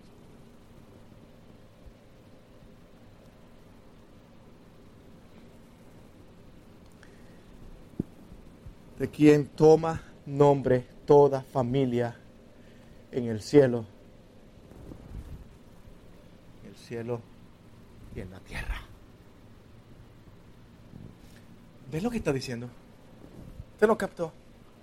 De quien toma nombre toda familia en el cielo y en la tierra. ¿Ves lo que está diciendo? ¿Te lo captó?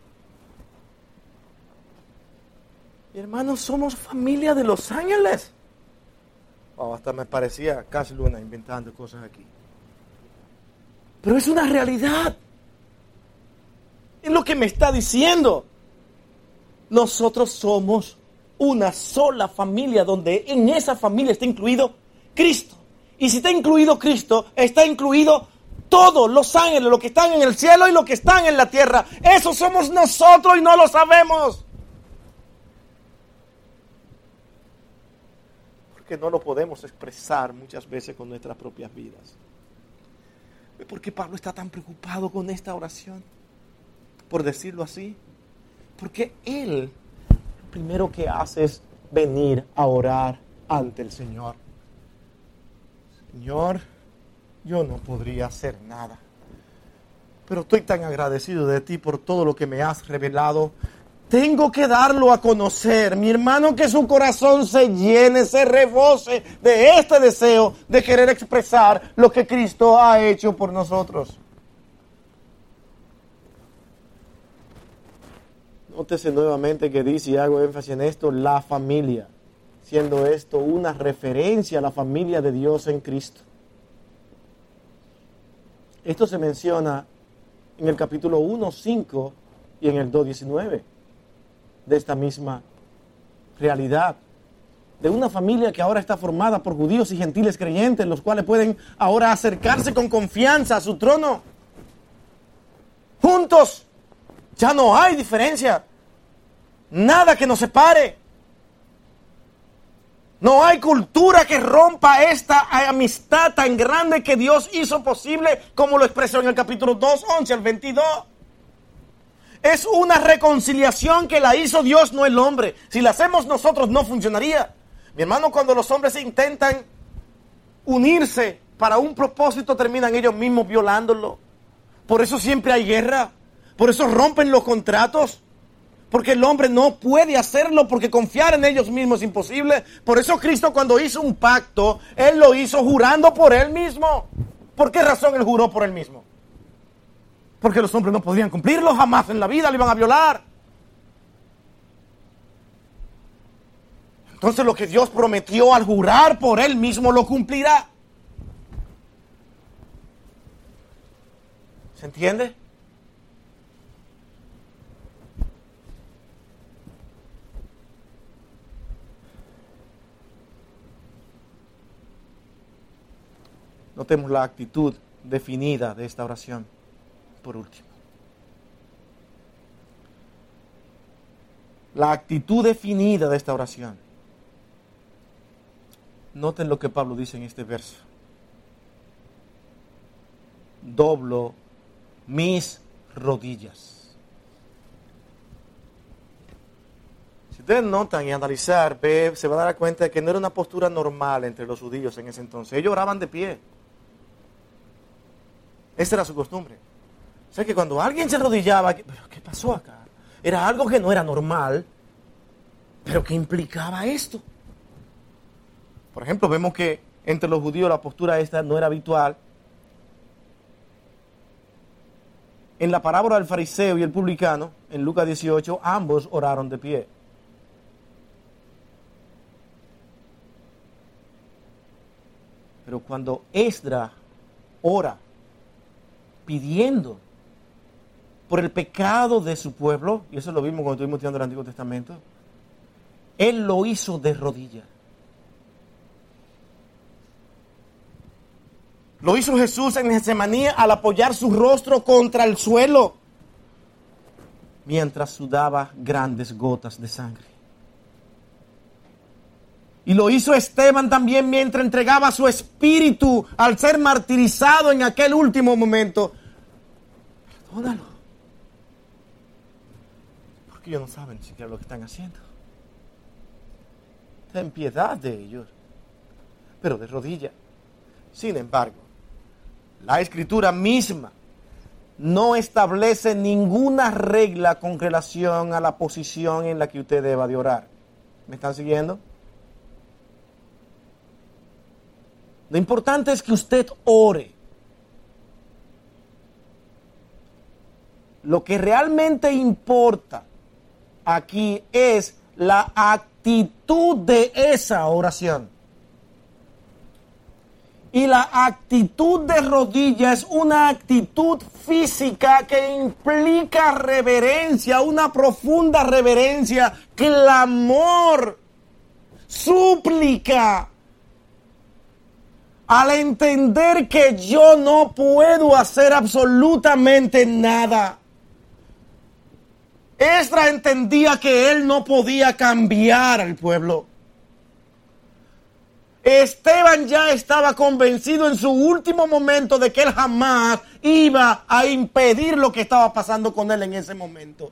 Mi hermano, somos familia de los ángeles. Hasta me parecía Cash Luna inventando cosas aquí. Pero es una realidad. Es lo que me está diciendo. Nosotros somos una sola familia, donde en esa familia está incluido Cristo. Y si está incluido Cristo, está incluido todos los ángeles, los que están en el cielo y los que están en la tierra. Eso somos nosotros y no lo sabemos. Porque no lo podemos expresar muchas veces con nuestras propias vidas. ¿Por qué Pablo está tan preocupado con esta oración? Por decirlo así. Porque él lo primero que hace es venir a orar ante el Señor. Señor, yo no podría hacer nada, pero estoy tan agradecido de ti por todo lo que me has revelado. Tengo que darlo a conocer, mi hermano, que su corazón se llene, se rebose de este deseo de querer expresar lo que Cristo ha hecho por nosotros. Nótese nuevamente que dice, y hago énfasis en esto, la familia, siendo esto una referencia a la familia de Dios en Cristo. Esto se menciona en el capítulo 1:5 y en el 2:19 de esta misma realidad, de una familia que ahora está formada por judíos y gentiles creyentes, los cuales pueden ahora acercarse con confianza a su trono, juntos. Ya no hay diferencia, nada que nos separe. No hay cultura que rompa esta amistad tan grande que Dios hizo posible, como lo expresó en el capítulo 2, 11 al 22. Es una reconciliación que la hizo Dios, no el hombre. Si la hacemos nosotros, no funcionaría. Mi hermano, cuando los hombres intentan unirse para un propósito, terminan ellos mismos violándolo. Por eso siempre hay guerra. Por eso rompen los contratos. Porque el hombre no puede hacerlo, porque confiar en ellos mismos es imposible. Por eso Cristo, cuando hizo un pacto, Él lo hizo jurando por Él mismo. ¿Por qué razón Él juró por Él mismo? Porque los hombres no podrían cumplirlo, jamás en la vida le iban a violar. Entonces lo que Dios prometió al jurar por Él mismo lo cumplirá. ¿Se entiende? Notemos la actitud definida de esta oración, por último. La actitud definida de esta oración. Noten lo que Pablo dice en este verso. Doblo mis rodillas. ustedes notan y analizar, se va a dar cuenta de que no era una postura normal entre los judíos en ese entonces. Ellos oraban de pie. Esa era su costumbre. O sea que cuando alguien se arrodillaba, ¿pero qué pasó acá? Era algo que no era normal, pero que implicaba esto. Por ejemplo, vemos que entre los judíos la postura esta no era habitual. En la parábola del fariseo y el publicano, en Lucas 18, ambos oraron de pie. Pero cuando Esdras ora pidiendo por el pecado de su pueblo, y eso lo vimos cuando estuvimos estudiando el Antiguo Testamento, él lo hizo de rodillas. Lo hizo Jesús en Getsemaní al apoyar su rostro contra el suelo, mientras sudaba grandes gotas de sangre. Y lo hizo Esteban también mientras entregaba su espíritu al ser martirizado en aquel último momento. Perdónalo. Porque ellos no saben siquiera lo que están haciendo. Ten piedad de ellos. Pero de rodillas. Sin embargo, la Escritura misma no establece ninguna regla con relación a la posición en la que usted deba de orar. ¿Me están siguiendo? Lo importante es que usted ore. Lo que realmente importa aquí es la actitud de esa oración. Y la actitud de rodilla es una actitud física que implica reverencia, una profunda reverencia, clamor, súplica. Al entender que yo no puedo hacer absolutamente nada. Esdras entendía que él no podía cambiar al pueblo. Esteban ya estaba convencido en su último momento de que él jamás iba a impedir lo que estaba pasando con él en ese momento.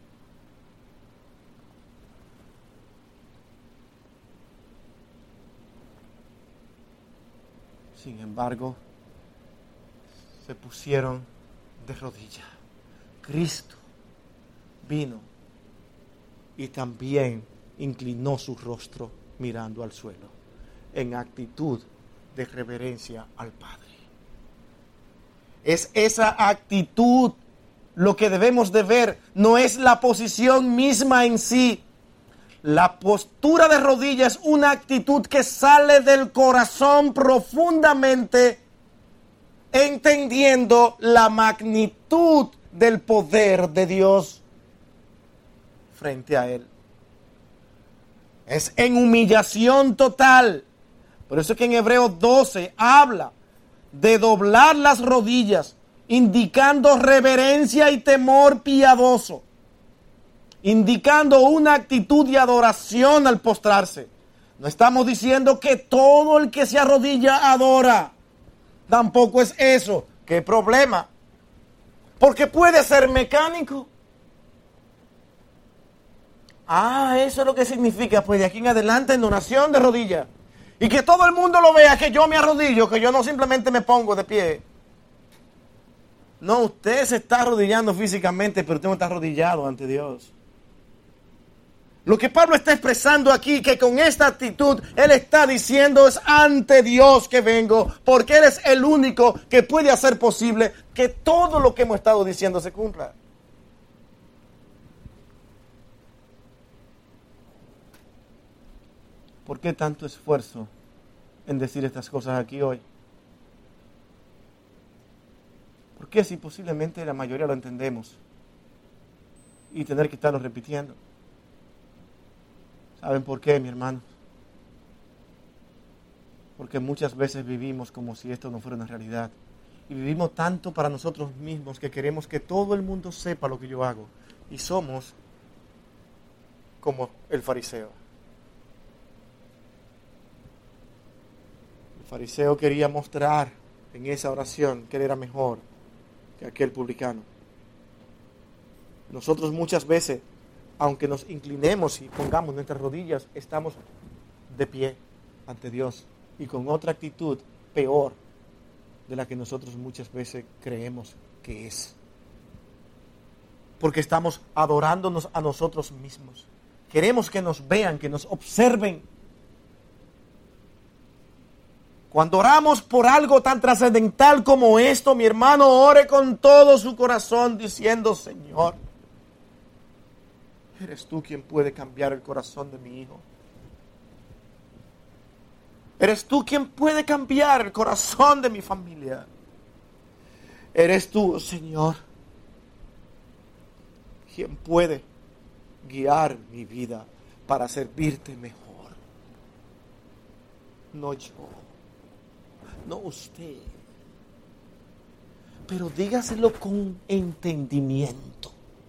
Sin embargo, se pusieron de rodillas. Cristo vino y también inclinó su rostro mirando al suelo, en actitud de reverencia al Padre. Es esa actitud lo que debemos de ver, no es la posición misma en sí. La postura de rodillas es una actitud que sale del corazón profundamente, entendiendo la magnitud del poder de Dios frente a Él. Es en humillación total. Por eso es que en Hebreos 12 habla de doblar las rodillas, indicando reverencia y temor piadoso, indicando una actitud de adoración al postrarse. No estamos diciendo que todo el que se arrodilla adora. Tampoco es eso. ¿Qué problema? Porque puede ser mecánico. Eso es lo que significa, pues de aquí en adelante en oración de rodillas. Y que todo el mundo lo vea, que yo me arrodillo, que yo no simplemente me pongo de pie. No, usted se está arrodillando físicamente, pero usted no está arrodillado ante Dios. Lo que Pablo está expresando aquí, que con esta actitud él está diciendo es ante Dios que vengo, porque Él es el único que puede hacer posible que todo lo que hemos estado diciendo se cumpla. ¿Por qué tanto esfuerzo en decir estas cosas aquí hoy? ¿Por qué si posiblemente la mayoría lo entendemos y tener que estarlo repitiendo? ¿Saben por qué, mi hermano? Porque muchas veces vivimos como si esto no fuera una realidad. Y vivimos tanto para nosotros mismos que queremos que todo el mundo sepa lo que yo hago. Y somos como el fariseo. El fariseo quería mostrar en esa oración que él era mejor que aquel publicano. Nosotros muchas veces aunque nos inclinemos y pongamos nuestras rodillas, estamos de pie ante Dios y con otra actitud peor de la que nosotros muchas veces creemos que es. Porque estamos adorándonos a nosotros mismos. Queremos que nos vean, que nos observen. Cuando oramos por algo tan trascendental como esto, mi hermano, ore con todo su corazón diciendo: Señor, eres tú quien puede cambiar el corazón de mi hijo. Eres tú quien puede cambiar el corazón de mi familia. Eres tú, Señor, quien puede guiar mi vida para servirte mejor. No yo, no usted, pero dígaselo con entendimiento.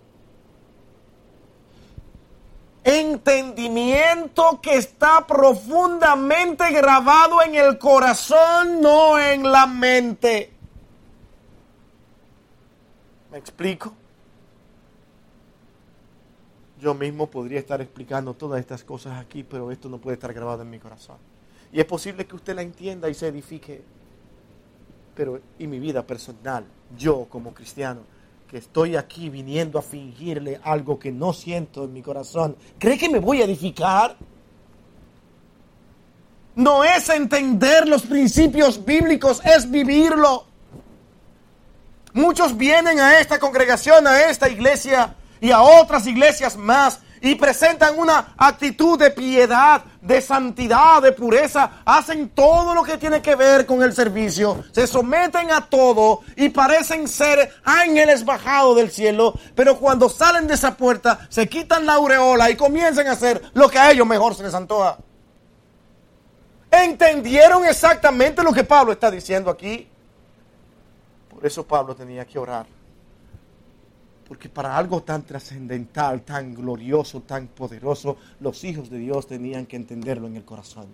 Entendimiento que está profundamente grabado en el corazón, no en la mente. ¿Me explico? Yo mismo podría estar explicando todas estas cosas aquí, pero esto no puede estar grabado en mi corazón. Y es posible que usted la entienda y se edifique. Pero en mi vida personal, yo como cristiano, que estoy aquí viniendo a fingirle algo que no siento en mi corazón, ¿cree que me voy a edificar? No es entender los principios bíblicos, es vivirlo. Muchos vienen a esta congregación, a esta iglesia y a otras iglesias más y presentan una actitud de piedad, de santidad, de pureza. Hacen todo lo que tiene que ver con el servicio. Se someten a todo y parecen ser ángeles bajados del cielo. Pero cuando salen de esa puerta, se quitan la aureola y comienzan a hacer lo que a ellos mejor se les antoja. ¿Entendieron exactamente lo que Pablo está diciendo aquí? Por eso Pablo tenía que orar. Porque para algo tan trascendental, tan glorioso, tan poderoso, los hijos de Dios tenían que entenderlo en el corazón.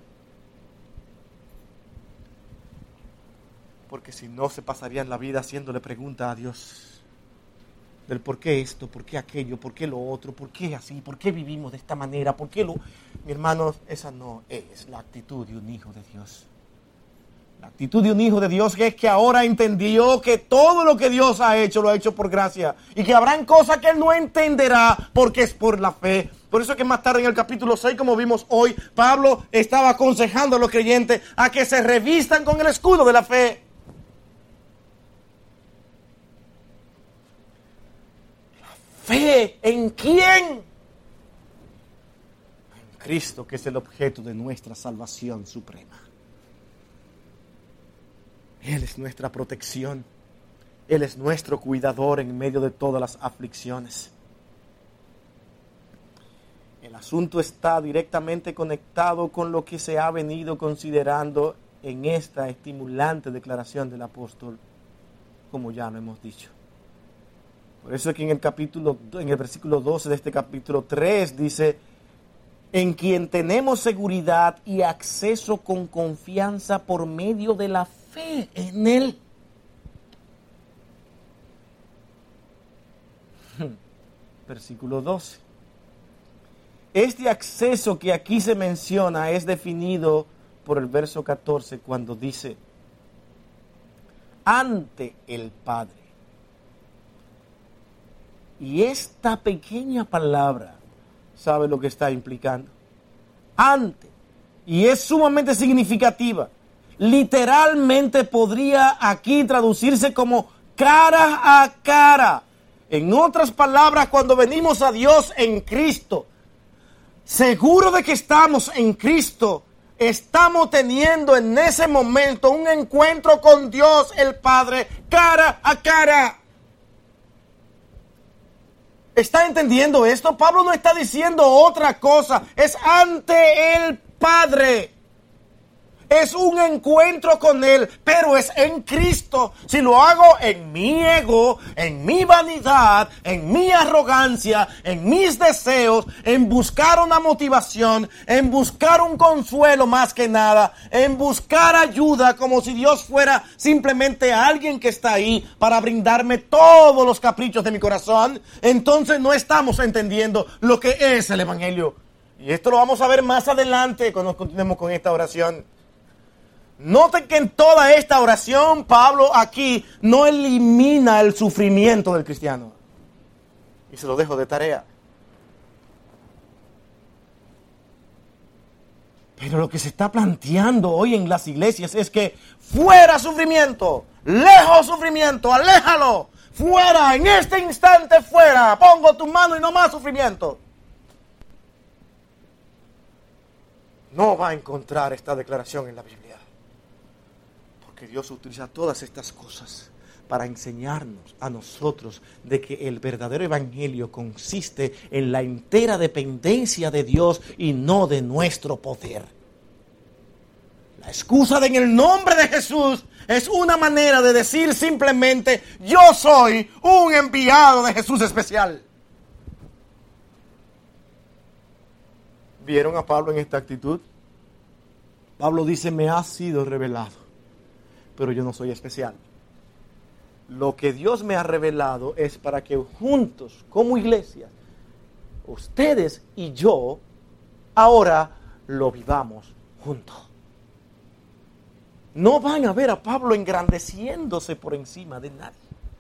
Porque si no, se pasarían la vida haciéndole preguntas a Dios del por qué esto, por qué aquello, por qué lo otro, por qué así, por qué vivimos de esta manera, por qué lo... Mi hermano, esa no es la actitud de un hijo de Dios. La actitud de un hijo de Dios es que ahora entendió que todo lo que Dios ha hecho, lo ha hecho por gracia. Y que habrán cosas que él no entenderá porque es por la fe. Por eso es que más tarde en el capítulo 6, como vimos hoy, Pablo estaba aconsejando a los creyentes a que se revistan con el escudo de la fe. ¿La fe en quién? En Cristo, que es el objeto de nuestra salvación suprema. Él es nuestra protección. Él es nuestro cuidador en medio de todas las aflicciones. El asunto está directamente conectado con lo que se ha venido considerando en esta estimulante declaración del apóstol, como ya lo hemos dicho. Por eso es que en el versículo 12 de este capítulo 3 dice: en quien tenemos seguridad y acceso con confianza por medio de la fe en Él. Versículo 12. Este acceso que aquí se menciona es definido por el verso 14 cuando dice: ante el Padre. Y esta pequeña palabra, ¿sabe lo que está implicando? Ante. Y es sumamente significativa. Literalmente podría aquí traducirse como cara a cara. En otras palabras, cuando venimos a Dios en Cristo, seguro de que estamos en Cristo, estamos teniendo en ese momento un encuentro con Dios el Padre cara a cara. ¿Está entendiendo esto? Pablo no está diciendo otra cosa. Es ante el Padre. es un encuentro con Él, pero es en Cristo. Si lo hago en mi ego, en mi vanidad, en mi arrogancia, en mis deseos, en buscar una motivación, en buscar un consuelo más que nada, en buscar ayuda como si Dios fuera simplemente alguien que está ahí para brindarme todos los caprichos de mi corazón, entonces no estamos entendiendo lo que es el Evangelio. Y esto lo vamos a ver más adelante cuando continuemos con esta oración. Noten que en toda esta oración Pablo aquí no elimina el sufrimiento del cristiano. Y se lo dejo de tarea. Pero lo que se está planteando hoy en las iglesias es que fuera sufrimiento, lejos sufrimiento, aléjalo, fuera, en este instante fuera, pongo tu mano y no más sufrimiento. No va a encontrar esta declaración en la Biblia. Porque Dios utiliza todas estas cosas para enseñarnos a nosotros de que el verdadero evangelio consiste en la entera dependencia de Dios y no de nuestro poder. La excusa de en el nombre de Jesús es una manera de decir simplemente: yo soy un enviado de Jesús especial. ¿Vieron a Pablo en esta actitud? Pablo dice: me ha sido revelado, pero yo no soy especial. Lo que Dios me ha revelado es para que juntos, como iglesia, ustedes y yo, ahora lo vivamos juntos. No van a ver a Pablo engrandeciéndose por encima de nadie,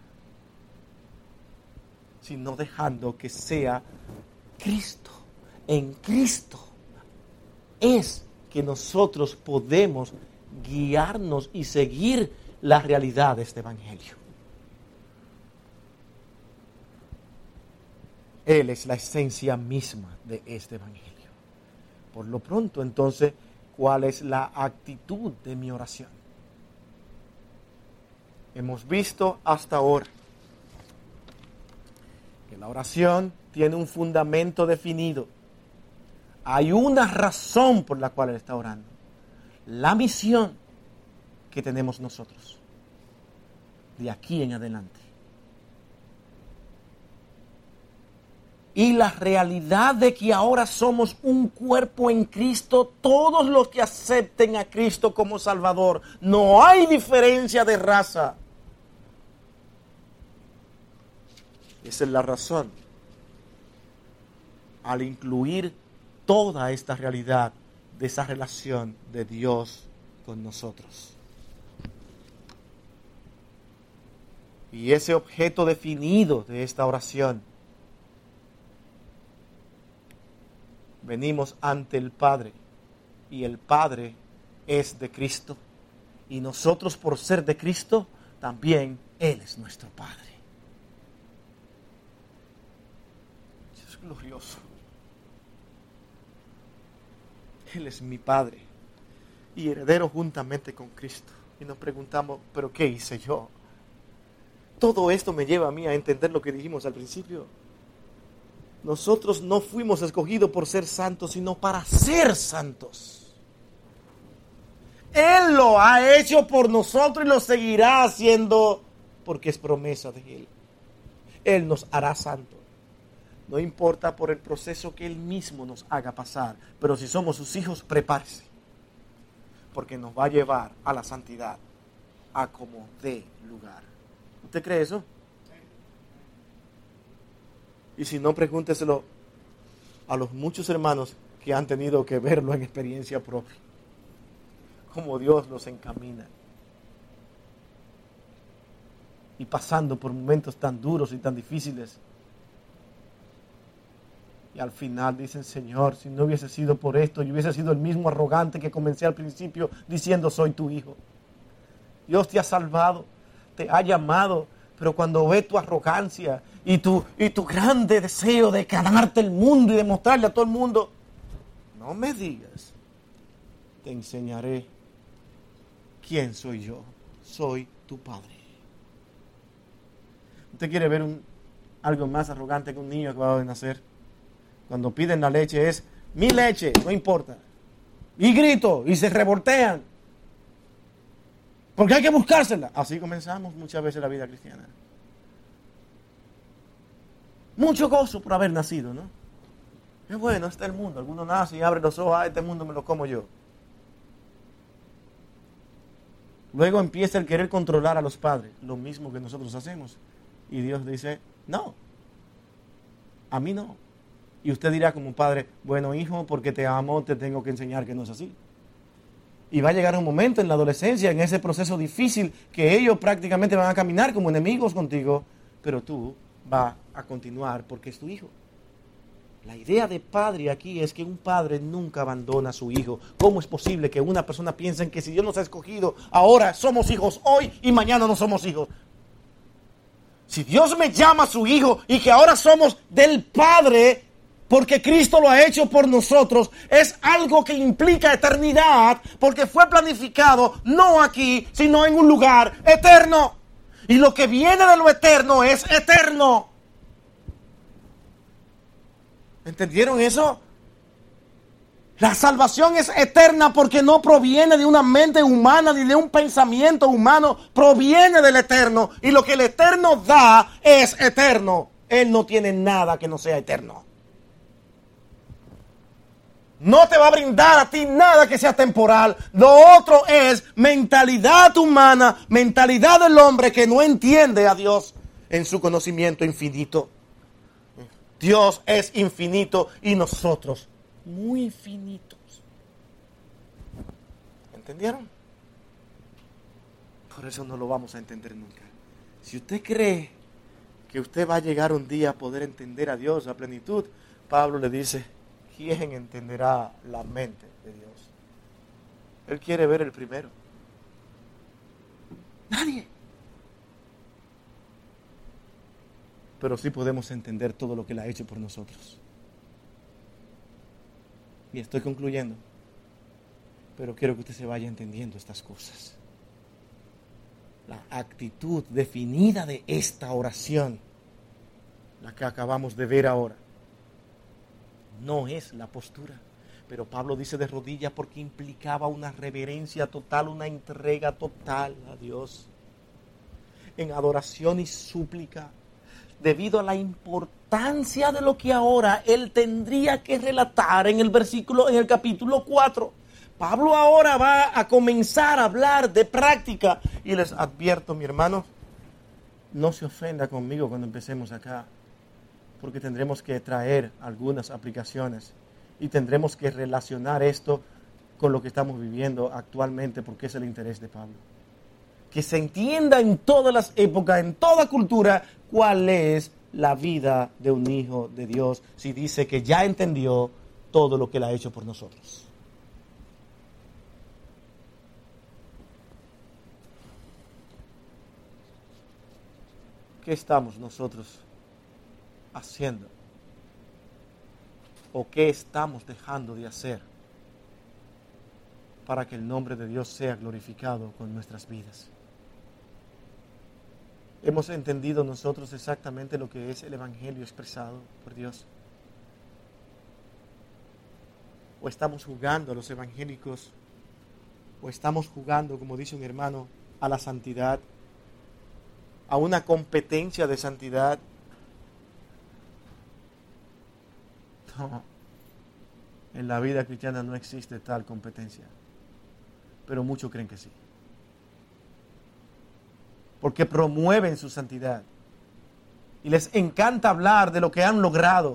sino dejando que sea Cristo. En Cristo es que nosotros podemos guiarnos y seguir la realidad de este evangelio. Él es la esencia misma de este evangelio. Por lo pronto, entonces, ¿cuál es la actitud de mi oración? Hemos visto hasta ahora que la oración tiene un fundamento definido. Hay una razón por la cual él está orando. La misión que tenemos nosotros de aquí en adelante. Y la realidad de que ahora somos un cuerpo en Cristo, todos los que acepten a Cristo como Salvador. No hay diferencia de raza. Esa es la razón. Al incluir toda esta realidad de esa relación de Dios con nosotros. Y ese objeto definido de esta oración, venimos ante el Padre y el Padre es de Cristo y nosotros, por ser de Cristo, también Él es nuestro Padre. Eso es glorioso. Él es mi Padre y heredero juntamente con Cristo. Y nos preguntamos, ¿pero qué hice yo? Todo esto me lleva a mí a entender lo que dijimos al principio. Nosotros no fuimos escogidos por ser santos, sino para ser santos. Él lo ha hecho por nosotros y lo seguirá haciendo porque es promesa de Él. Él nos hará santos. No importa por el proceso que Él mismo nos haga pasar, pero si somos sus hijos, prepárese, porque nos va a llevar a la santidad, a como dé lugar. ¿Usted cree eso? Y si no, pregúnteselo a los muchos hermanos que han tenido que verlo en experiencia propia, cómo Dios los encamina. Y pasando por momentos tan duros y tan difíciles. Y al final dicen: Señor, si no hubiese sido por esto, yo hubiese sido el mismo arrogante que comencé al principio diciendo: soy tu hijo. Dios te ha salvado, te ha llamado, pero cuando ve tu arrogancia y tu grande deseo de ganarte el mundo y de mostrarle a todo el mundo, no me digas, te enseñaré quién soy yo. Soy tu Padre. ¿Usted quiere ver algo más arrogante que un niño que va a nacer? Cuando piden la leche es: mi leche, no importa. Y grito, y se revoltean. porque hay que buscársela. Así comenzamos muchas veces la vida cristiana. Mucho gozo por haber nacido, ¿no? Es bueno, este es el mundo. Alguno nace y abre los ojos, este mundo me lo como yo. Luego empieza el querer controlar a los padres, lo mismo que nosotros hacemos. Y Dios dice, no, a mí no. Y usted dirá como padre, bueno hijo, porque te amo, te tengo que enseñar que no es así. Y va a llegar un momento en la adolescencia, en ese proceso difícil, que ellos prácticamente van a caminar como enemigos contigo, pero tú vas a continuar porque es tu hijo. La idea de padre aquí es que un padre nunca abandona a su hijo. ¿Cómo es posible que una persona piense que si Dios nos ha escogido, ahora somos hijos hoy y mañana no somos hijos? Si Dios me llama a su hijo y que ahora somos del Padre, porque Cristo lo ha hecho por nosotros, es algo que implica eternidad, porque fue planificado no aquí, sino en un lugar eterno. Y lo que viene de lo eterno es eterno. ¿Entendieron eso? La salvación es eterna porque no proviene de una mente humana ni de un pensamiento humano, proviene del eterno. Y lo que el eterno da es eterno. Él no tiene nada que no sea eterno. No te va a brindar a ti nada que sea temporal. Lo otro es mentalidad humana, mentalidad del hombre que no entiende a Dios en su conocimiento infinito. Dios es infinito y nosotros muy infinitos. ¿Entendieron? Por eso no lo vamos a entender nunca. Si usted cree que usted va a llegar un día a poder entender a Dios a plenitud, Pablo le dice, ¿quién entenderá la mente de Dios? Él quiere ver el primero. Nadie. Pero sí podemos entender todo lo que Él ha hecho por nosotros. Y estoy concluyendo, pero quiero que usted se vaya entendiendo estas cosas. La actitud definida de esta oración, la que acabamos de ver ahora, no es la postura. Pero Pablo dice de rodillas porque implicaba una reverencia total, una entrega total a Dios. En adoración y súplica, debido a la importancia de lo que ahora él tendría que relatar en el capítulo 4. Pablo ahora va a comenzar a hablar de práctica. Y les advierto, mi hermano, no se ofenda conmigo cuando empecemos acá, porque tendremos que traer algunas aplicaciones y tendremos que relacionar esto con lo que estamos viviendo actualmente, porque es el interés de Pablo. Que se entienda en todas las épocas, en toda cultura, cuál es la vida de un hijo de Dios, si dice que ya entendió todo lo que Él ha hecho por nosotros. ¿Qué estamos nosotros haciendo? ¿O qué estamos dejando de hacer para que el nombre de Dios sea glorificado con nuestras vidas? ¿Hemos entendido nosotros exactamente lo que es el Evangelio expresado por Dios? ¿O estamos jugando a los evangélicos? ¿O estamos jugando, como dice un hermano, a la santidad? ¿A una competencia de santidad? No. En la vida cristiana no existe tal competencia. Pero muchos creen que sí. Porque promueven su santidad y les encanta hablar de lo que han logrado.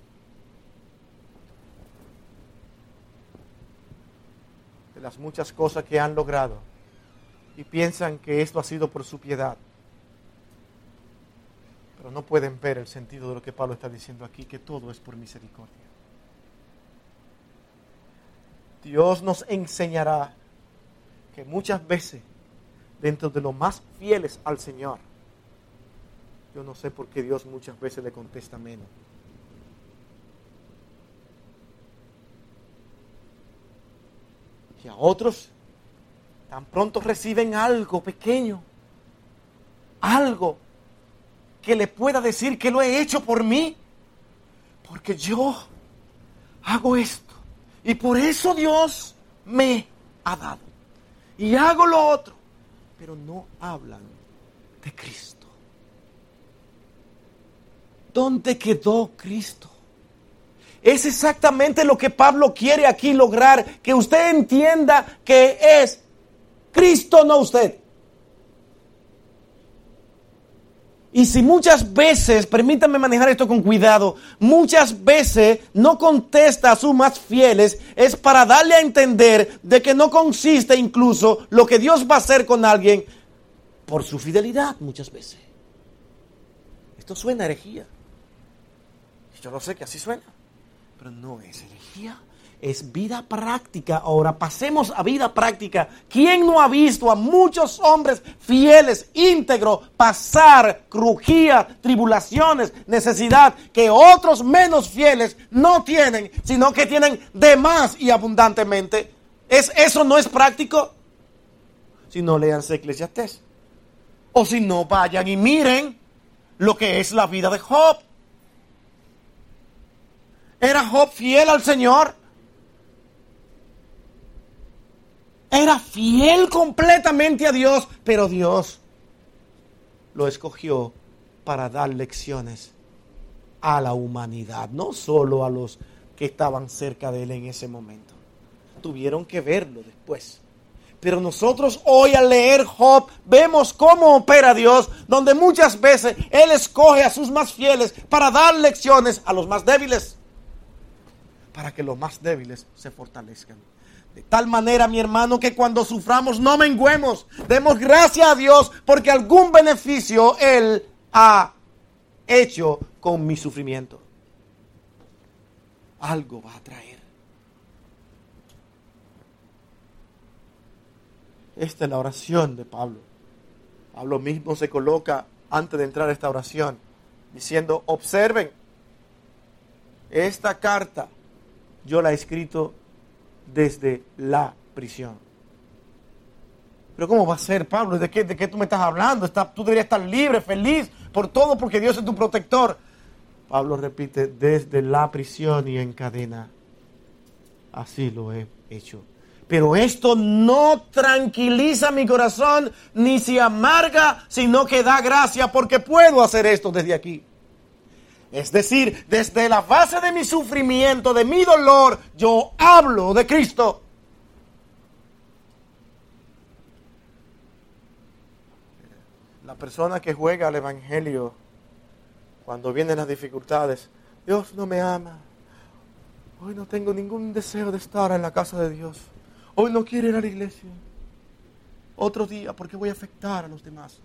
De las muchas cosas que han logrado, y piensan que esto ha sido por su piedad. Pero no pueden ver el sentido de lo que Pablo está diciendo aquí, que todo es por misericordia. Dios nos enseñará que muchas veces, dentro de los más fieles al Señor, yo no sé por qué Dios muchas veces le contesta menos. Y a otros, tan pronto reciben algo pequeño, algo que le pueda decir que lo he hecho por mí, porque yo hago esto, y por eso Dios me ha dado, y hago lo otro. pero no hablan de Cristo. ¿Dónde quedó Cristo? Es exactamente lo que Pablo quiere aquí lograr, que usted entienda que es Cristo, no usted. Y si muchas veces, permítanme manejar esto con cuidado, muchas veces no contesta a sus más fieles, es para darle a entender de que no consiste incluso lo que Dios va a hacer con alguien por su fidelidad muchas veces. Esto suena a herejía. Yo lo sé que así suena, pero no es herejía. Es vida práctica. Ahora pasemos a vida práctica. ¿Quién no ha visto a muchos hombres fieles, íntegros, pasar crujía, tribulaciones, necesidad que otros menos fieles no tienen, sino que tienen de más y abundantemente? ¿Eso no es práctico? Si no, léanse Eclesiastés. O si no, vayan y miren lo que es la vida de Job. ¿Era Job fiel al Señor? Era fiel completamente a Dios, pero Dios lo escogió para dar lecciones a la humanidad, no solo a los que estaban cerca de él en ese momento. Tuvieron que verlo después. Pero nosotros hoy al leer Job vemos cómo opera Dios, donde muchas veces Él escoge a sus más fieles para dar lecciones a los más débiles, para que los más débiles se fortalezcan. De tal manera, mi hermano, que cuando suframos no menguemos. Demos gracias a Dios porque algún beneficio Él ha hecho con mi sufrimiento. Algo va a traer. Esta es la oración de Pablo. Pablo mismo se coloca antes de entrar a esta oración diciendo: observen, esta carta yo la he escrito desde la prisión. Pero ¿cómo va a ser, Pablo? ¿De qué tú me estás hablando? Tú deberías estar libre, feliz por todo, porque Dios es tu protector. Pablo repite: desde la prisión y en cadena. Así lo he hecho. Pero esto no tranquiliza mi corazón, ni se amarga, sino que da gracia, porque puedo hacer esto desde aquí. Es decir, desde la base de mi sufrimiento, de mi dolor, yo hablo de Cristo. La persona que juega al evangelio cuando vienen las dificultades: Dios no me ama. Hoy no tengo ningún deseo de estar en la casa de Dios. Hoy no quiero ir a la iglesia. Otro día, porque voy a afectar a los demás.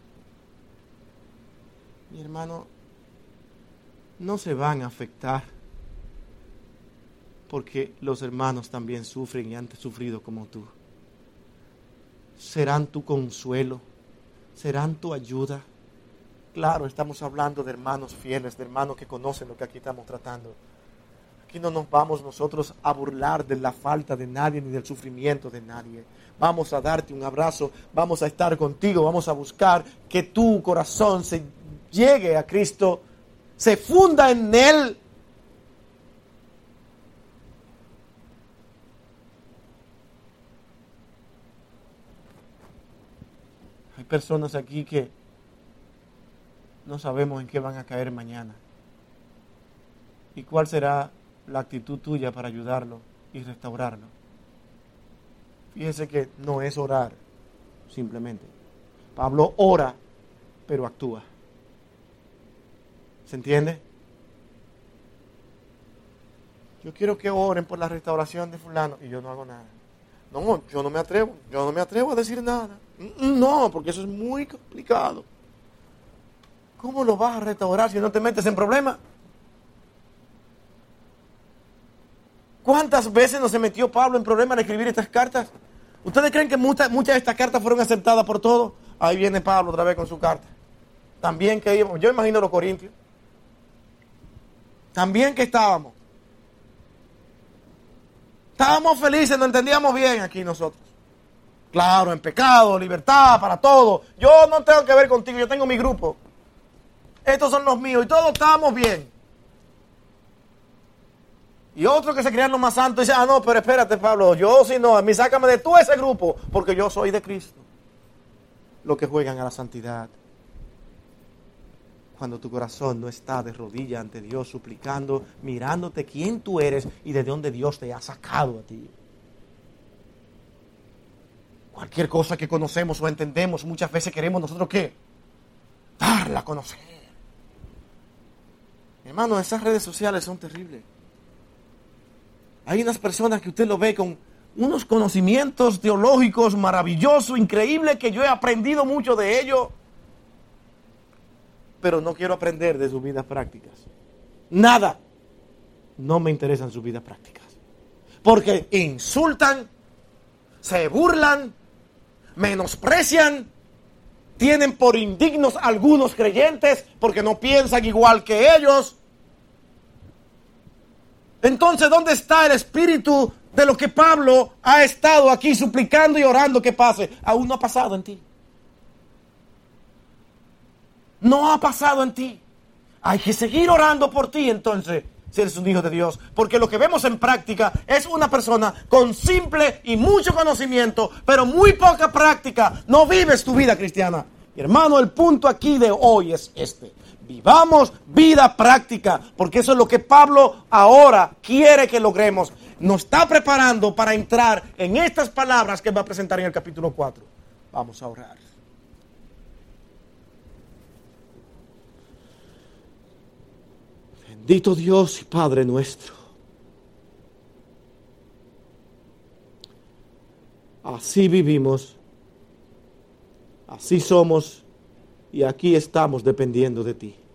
Mi hermano, no se van a afectar, porque los hermanos también sufren y han sufrido como tú. Serán tu consuelo, serán tu ayuda. Claro, estamos hablando de hermanos fieles, de hermanos que conocen lo que aquí estamos tratando. Aquí no nos vamos nosotros a burlar de la falta de nadie ni del sufrimiento de nadie. Vamos a darte un abrazo, vamos a estar contigo, vamos a buscar que tu corazón se llegue a Cristo, se funda en Él. Hay personas aquí que no sabemos en qué van a caer mañana. ¿Y cuál será la actitud tuya para ayudarlo y restaurarlo? Fíjese que no es orar simplemente. Pablo ora, pero actúa. ¿Se entiende? Yo quiero que oren por la restauración de fulano y yo no hago nada. No, yo no me atrevo a decir nada. No, porque eso es muy complicado. ¿Cómo lo vas a restaurar si no te metes en problemas? ¿Cuántas veces no se metió Pablo en problemas al escribir estas cartas? ¿Ustedes creen que muchas de estas cartas fueron aceptadas por todos? Ahí viene Pablo otra vez con su carta. También que íbamos, yo imagino los corintios. También que estábamos felices, nos entendíamos bien aquí nosotros. Claro, en pecado, libertad, para todo. Yo no tengo que ver contigo, yo tengo mi grupo. Estos son los míos y todos estábamos bien. Y otros que se creían los más santos dicen: no, pero espérate, Pablo, yo si no, a mí sácame de tú ese grupo, porque yo soy de Cristo. los que juegan a la santidad. Cuando tu corazón no está de rodillas ante Dios, suplicando, mirándote quién tú eres y de dónde Dios te ha sacado a ti. Cualquier cosa que conocemos o entendemos, muchas veces queremos nosotros ¿qué? Darla a conocer. Hermano, esas redes sociales son terribles. Hay unas personas que usted lo ve con unos conocimientos teológicos maravillosos, increíbles, que yo he aprendido mucho de ellos, pero no quiero aprender de sus vidas prácticas. Nada. No me interesan sus vidas prácticas. Porque insultan, se burlan, menosprecian, tienen por indignos algunos creyentes porque no piensan igual que ellos. Entonces, ¿dónde está el espíritu de lo que Pablo ha estado aquí suplicando y orando que pase? Aún no ha pasado en ti. No ha pasado en ti. Hay que seguir orando por ti entonces, si eres un hijo de Dios. Porque lo que vemos en práctica es una persona con simple y mucho conocimiento, pero muy poca práctica. No vives tu vida cristiana. Mi hermano, el punto aquí de hoy es este. Vivamos vida práctica, porque eso es lo que Pablo ahora quiere que logremos. Nos está preparando para entrar en estas palabras que va a presentar en el capítulo 4. Vamos a orar. Bendito Dios y Padre nuestro. Así vivimos, así somos y aquí estamos dependiendo de ti.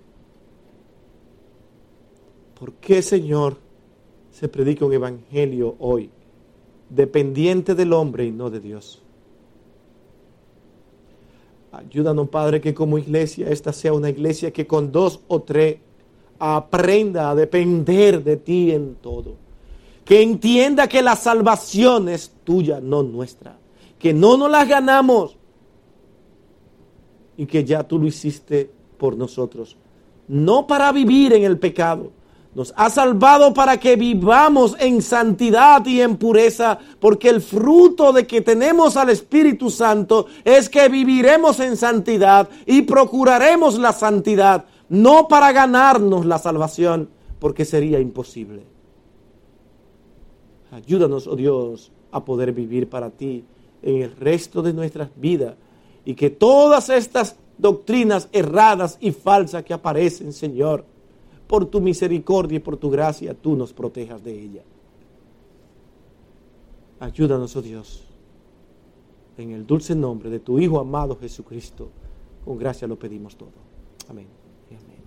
¿Por qué, Señor, se predica un evangelio hoy dependiente del hombre y no de Dios? Ayúdanos, Padre, que como iglesia esta sea una iglesia que con 2 o 3 aprenda a depender de ti en todo. Que entienda que la salvación es tuya, no nuestra. Que no nos la ganamos. Y que ya tú lo hiciste por nosotros. No para vivir en el pecado. Nos ha salvado para que vivamos en santidad y en pureza. Porque el fruto de que tenemos al Espíritu Santo es que viviremos en santidad y procuraremos la santidad. No para ganarnos la salvación, porque sería imposible. Ayúdanos, oh Dios, a poder vivir para ti en el resto de nuestras vidas. Y que todas estas doctrinas erradas y falsas que aparecen, Señor, por tu misericordia y por tu gracia, tú nos protejas de ellas. Ayúdanos, oh Dios, en el dulce nombre de tu Hijo amado Jesucristo. Con gracia lo pedimos todo. Amén. Amén.